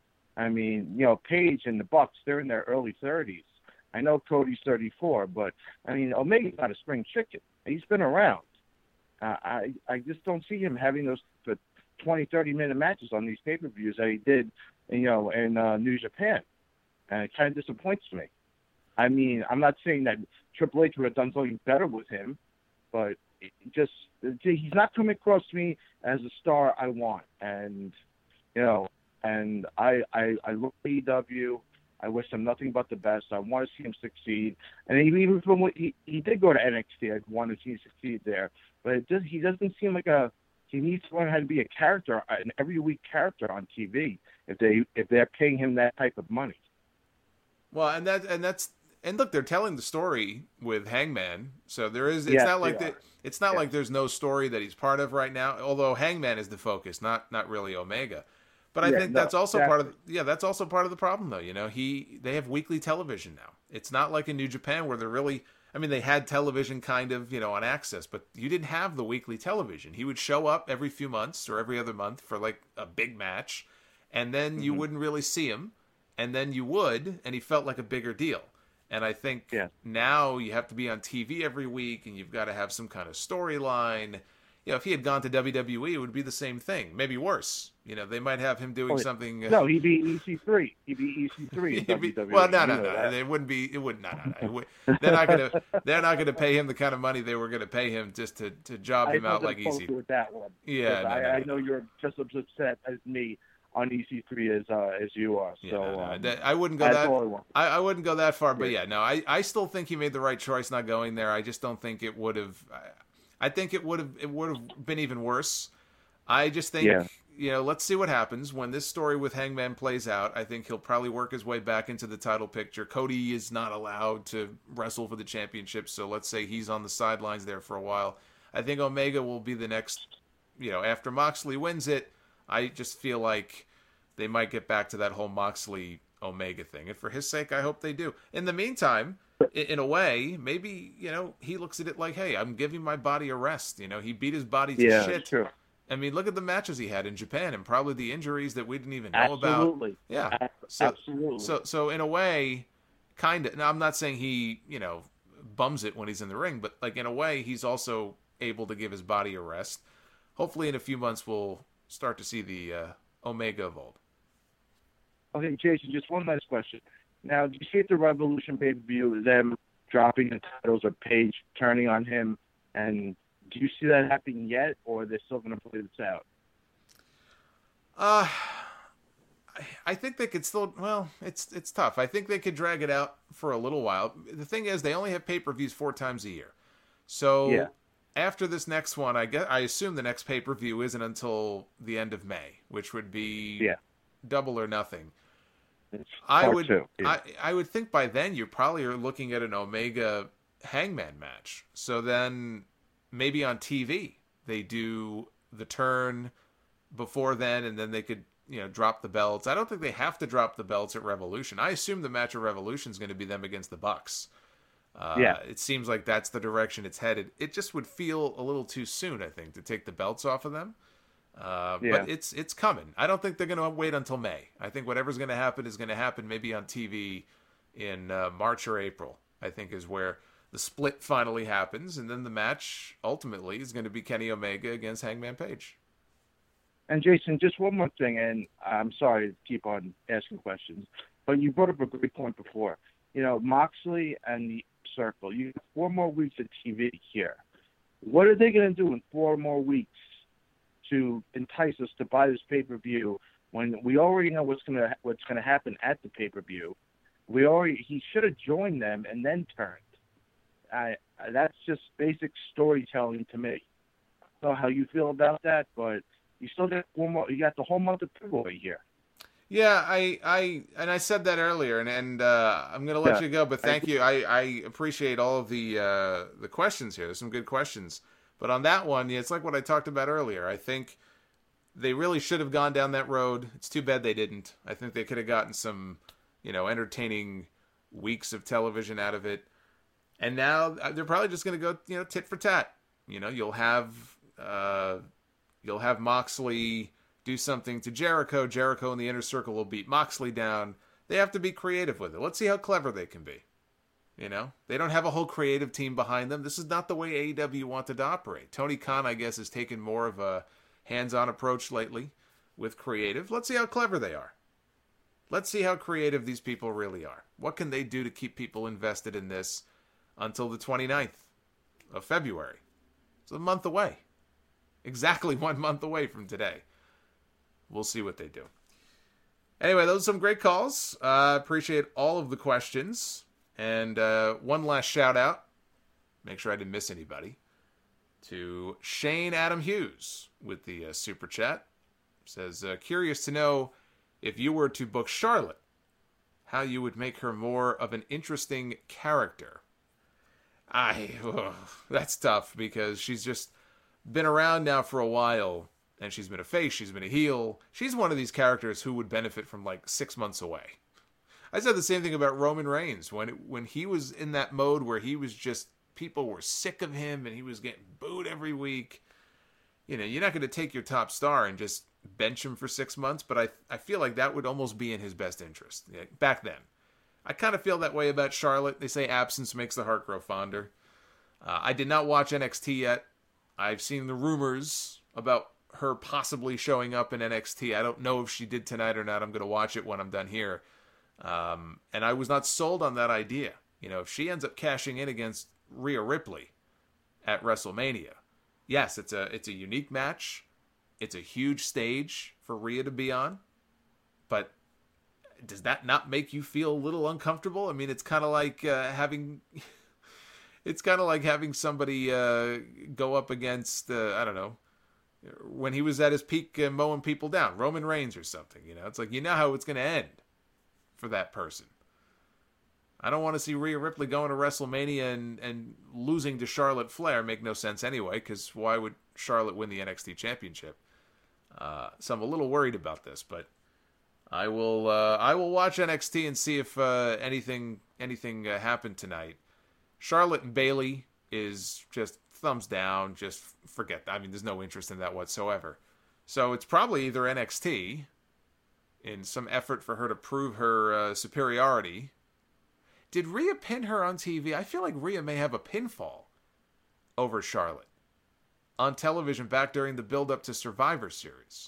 I mean, you know, Paige and the Bucks, they're in their early thirties. I know Cody's thirty-four, but I mean, Omega's not a spring chicken. He's been around. Uh, I I just don't see him having those the twenty, thirty minute matches on these pay-per-views that he did, you know, in uh, New Japan. And it kind of disappoints me. I mean, I'm not saying that Triple H would have done something better with him, but it just he's not coming across to me as a star I want. And you know, and I I, I look at A E W. I wish him nothing but the best. I want to see him succeed. And even from what he, he did go to N X T, I want to see him succeed there. But it just, he doesn't seem like a he needs to learn how to be a character, an every week character on T V. If they if they're paying him that type of money. Well, and that and that's and look, they're telling the story with Hangman, so there is. It's Yes, not like they that. are. It's not Yeah. like there's no story that he's part of right now. Although Hangman is the focus, not not really Omega. But I Yeah, think no, that's also part of exactly. yeah, that's also part of the problem though. You know, he they have weekly television now. It's not like in New Japan where they're really. I mean, they had television kind of, you know, on Access, but you didn't have the weekly television. He would show up every few months or every other month for like a big match, and then you Mhm. wouldn't really see him, and then you would, and he felt like a bigger deal. And I think Yeah. now you have to be on T V every week, and you've got to have some kind of storyline. You know, if he had gone to W W E, it would be the same thing, maybe worse. You know, they might have him doing Oh, yeah. something. Uh, No, he'd be E C three. He'd be E C three in He'd be- W W E. well, no, You no, know no. that. It wouldn't be. It would no, no, no. It would, they're not gonna. They're not gonna pay him the kind of money they were gonna pay him just to, to job I him out wasn't like supposed easy. to with that one. Yeah, Because no, I, no, I no. know you're just as upset as me. on E C three as uh, as you are. Yeah, so no, no, um, that- I wouldn't go that's that. all I want. I, I wouldn't go that far, but Yeah. yeah, no, I, I still think he made the right choice not going there. I just don't think it would have. I, I think it would have. It would have been even worse. I just think, Yeah. you know, let's see what happens when this story with Hangman plays out. I think he'll probably work his way back into the title picture. Cody is not allowed to wrestle for the championship, so let's say he's on the sidelines there for a while. I think Omega will be the next, you know, after Moxley wins it. I just feel like they might get back to that whole Moxley Omega thing. And for his sake, I hope they do. In the meantime, in, in a way, maybe, you know, he looks at it like, hey, I'm giving my body a rest. You know, he beat his body to Yeah, shit. true. I mean, look at the matches he had in Japan and probably the injuries that we didn't even know about. Absolutely. Yeah. A- So, Absolutely. So, so in a way, kind of. Now, I'm not saying he, you know, bums it when he's in the ring, but like in a way, he's also able to give his body a rest. Hopefully, in a few months, we'll start to see the uh, Omega of old. Okay, Jason, just one last question. Now, do you see at the Revolution pay-per-view them dropping the titles or Paige turning on him? And do you see that happening yet, or are they still going to play this out? Uh, I- I think they could still. Well, it's it's tough. I think they could drag it out for a little while. The thing is, they only have pay-per-views four times a year. So Yeah. after this next one, I guess I assume the next pay-per-view isn't until the end of May, which would be Yeah. Double or Nothing. It's I part would two, yeah. I, I would think by then you probably are looking at an Omega Hangman match. So then maybe on T V they do the turn before then, and then they could, you know, drop the belts. I don't think they have to drop the belts at Revolution. I assume the match at Revolution is going to be them against the Bucks. Uh, Yeah. It seems like that's the direction it's headed. It just would feel a little too soon, I think, to take the belts off of them. Uh, Yeah. But it's it's coming. I don't think they're going to wait until May. I think whatever's going to happen is going to happen maybe on T V in uh, March or April, I think is where the split finally happens. And then the match ultimately is going to be Kenny Omega against Hangman Page. And Jason, just one more thing, and I'm sorry to keep on asking questions, but you brought up a great point before. You know, Moxley and the Circle, you have four more weeks of T V here. What are they going to do in four more weeks to entice us to buy this pay-per-view when we already know what's going to what's going to happen at the pay-per-view? We already he should have joined them and then turned. I that's just basic storytelling to me. I don't know how you feel about that, but you still got one more. You got the whole month of February here. Yeah, I, I, and I said that earlier, and and uh, I'm gonna let Yeah. you go, but thank you. I, I appreciate all of the uh, the questions here. There's some good questions, but on that one, yeah, it's like what I talked about earlier. I think they really should have gone down that road. It's too bad they didn't. I think they could have gotten some, you know, entertaining weeks of television out of it. And now they're probably just gonna go, you know, tit for tat. You know, you'll have uh, you'll have Moxley do something to Jericho. Jericho in the Inner Circle will beat Moxley down. They have to be creative with it. Let's see how clever they can be. You know, they don't have a whole creative team behind them. This is not the way A E W wanted to operate. Tony Khan, I guess, has taken more of a hands-on approach lately with creative. Let's see how clever they are. Let's see how creative these people really are. What can they do to keep people invested in this until the twenty-ninth of February? It's a month away. Exactly one month away from today. We'll see what they do. Anyway, those are some great calls. I uh, appreciate all of the questions. And uh, one last shout out. Make sure I didn't miss anybody. To Shane Adam Hughes with the uh, super chat. Says, uh, curious to know if you were to book Charlotte, how you would make her more of an interesting character. I, ugh, that's tough because she's just been around now for a while. And she's been a face, she's been a heel. She's one of these characters who would benefit from like six months away. I said the same thing about Roman Reigns. When it, when he was in that mode where he was just, people were sick of him and he was getting booed every week. You know, you're not going to take your top star and just bench him for six months, but I I feel like that would almost be in his best interest back then. I kind of feel that way about Charlotte. They say absence makes the heart grow fonder. Uh, I did not watch N X T yet. I've seen the rumors about her possibly showing up in N X T. I don't know if she did tonight or not. I'm going to watch it when I'm done here. Um, and I was not sold on that idea. You know, if she ends up cashing in against Rhea Ripley at WrestleMania, yes, it's a it's a unique match. It's a huge stage for Rhea to be on. but does that not make you feel a little uncomfortable? I mean, it's kind of like uh, having, it's kind of like having somebody uh, go up against, uh, I don't know, when he was at his peak uh, mowing people down, Roman Reigns or something. You know, it's like, you know how it's going to end for that person. I don't want to see Rhea Ripley going to WrestleMania and, and losing to Charlotte Flair. Make no sense anyway, because why would Charlotte win the N X T Championship? Uh, so I'm a little worried about this, but I will uh, I will watch N X T and see if uh, anything anything uh, happened tonight. Charlotte and Bayley is just thumbs down. Just forget that. I mean, there's no interest in that whatsoever. So it's probably either N X T in some effort for her to prove her uh, superiority. Did Rhea pin her on T V? I feel like Rhea may have a pinfall over Charlotte on television back during the build-up to Survivor Series.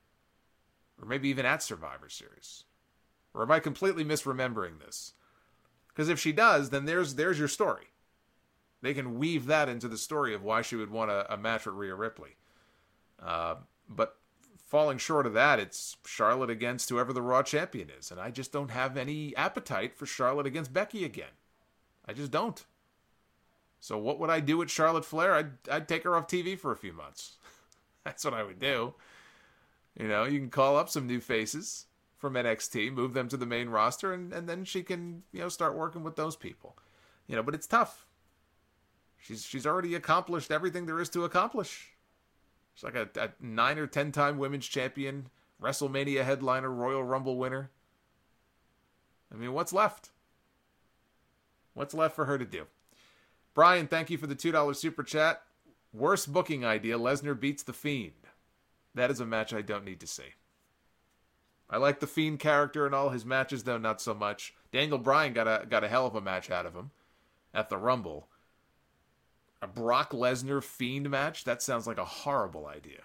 Or maybe even at Survivor Series. Or am I completely misremembering this? Because if she does, then there's there's your story. They can weave that into the story of why she would want a, a match with Rhea Ripley. Uh, but falling short of that, it's Charlotte against whoever the Raw champion is. And I just don't have any appetite for Charlotte against Becky again. I just don't. So what would I do with Charlotte Flair? I'd, I'd take her off T V for a few months. That's what I would do. You know, you can call up some new faces from N X T, move them to the main roster, and, and then she can, you know, start working with those people. You know, but it's tough. She's she's already accomplished everything there is to accomplish. She's like a, a nine or ten time women's champion, WrestleMania headliner, Royal Rumble winner. I mean, what's left? What's left for her to do? Brian, thank you for the two dollars super chat. Worst booking idea, Lesnar beats The Fiend. That is a match I don't need to see. I like The Fiend character in all his matches, though not so much. Daniel Bryan got a got a hell of a match out of him at the Rumble. A Brock Lesnar Fiend match? That sounds like a horrible idea.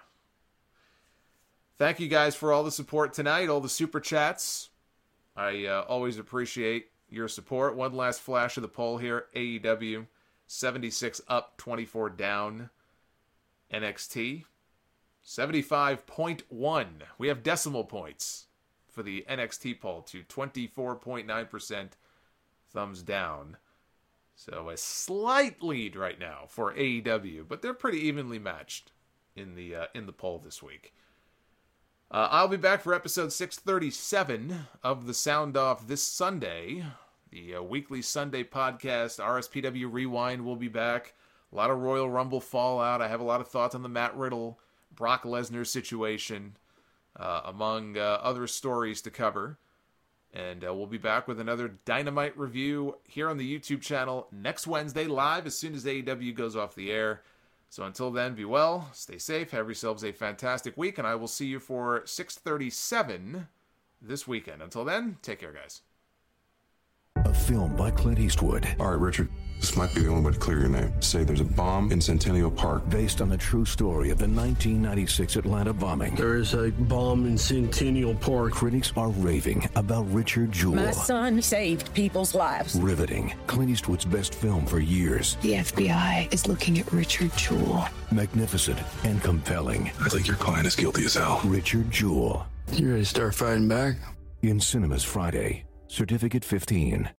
Thank you guys for all the support tonight, all the super chats. I uh, always appreciate your support. One last flash of the poll here. A E W, seventy-six up, twenty-four down. N X T, seventy-five point one. We have decimal points for the N X T poll to twenty-four point nine percent thumbs down. So a slight lead right now for A E W, but they're pretty evenly matched in the uh, in the poll this week. Uh, I'll be back for episode six thirty-seven of The Sound Off this Sunday. The uh, weekly Sunday podcast, R S P W Rewind, will be back. A lot of Royal Rumble fallout. I have a lot of thoughts on the Matt Riddle, Brock Lesnar situation, uh, among uh, other stories to cover. And uh, we'll be back with another Dynamite review here on the YouTube channel next Wednesday live as soon as A E W goes off the air. So until then, be well, stay safe, have yourselves a fantastic week, and I will see you for six thirty-seven this weekend. Until then, take care, guys. A film by Clint Eastwood. All right, Richard, this might be the only way to clear your name. Say there's a bomb in Centennial Park. Based on the true story of the nineteen ninety-six Atlanta bombing. There is a bomb in Centennial Park. Critics are raving about Richard Jewell. My son saved people's lives. Riveting. Clint Eastwood's best film for years. The F B I is looking at Richard Jewell. Magnificent and compelling. I think your client is guilty as hell. Richard Jewell. You ready to start fighting back? In cinemas Friday. Certificate fifteen.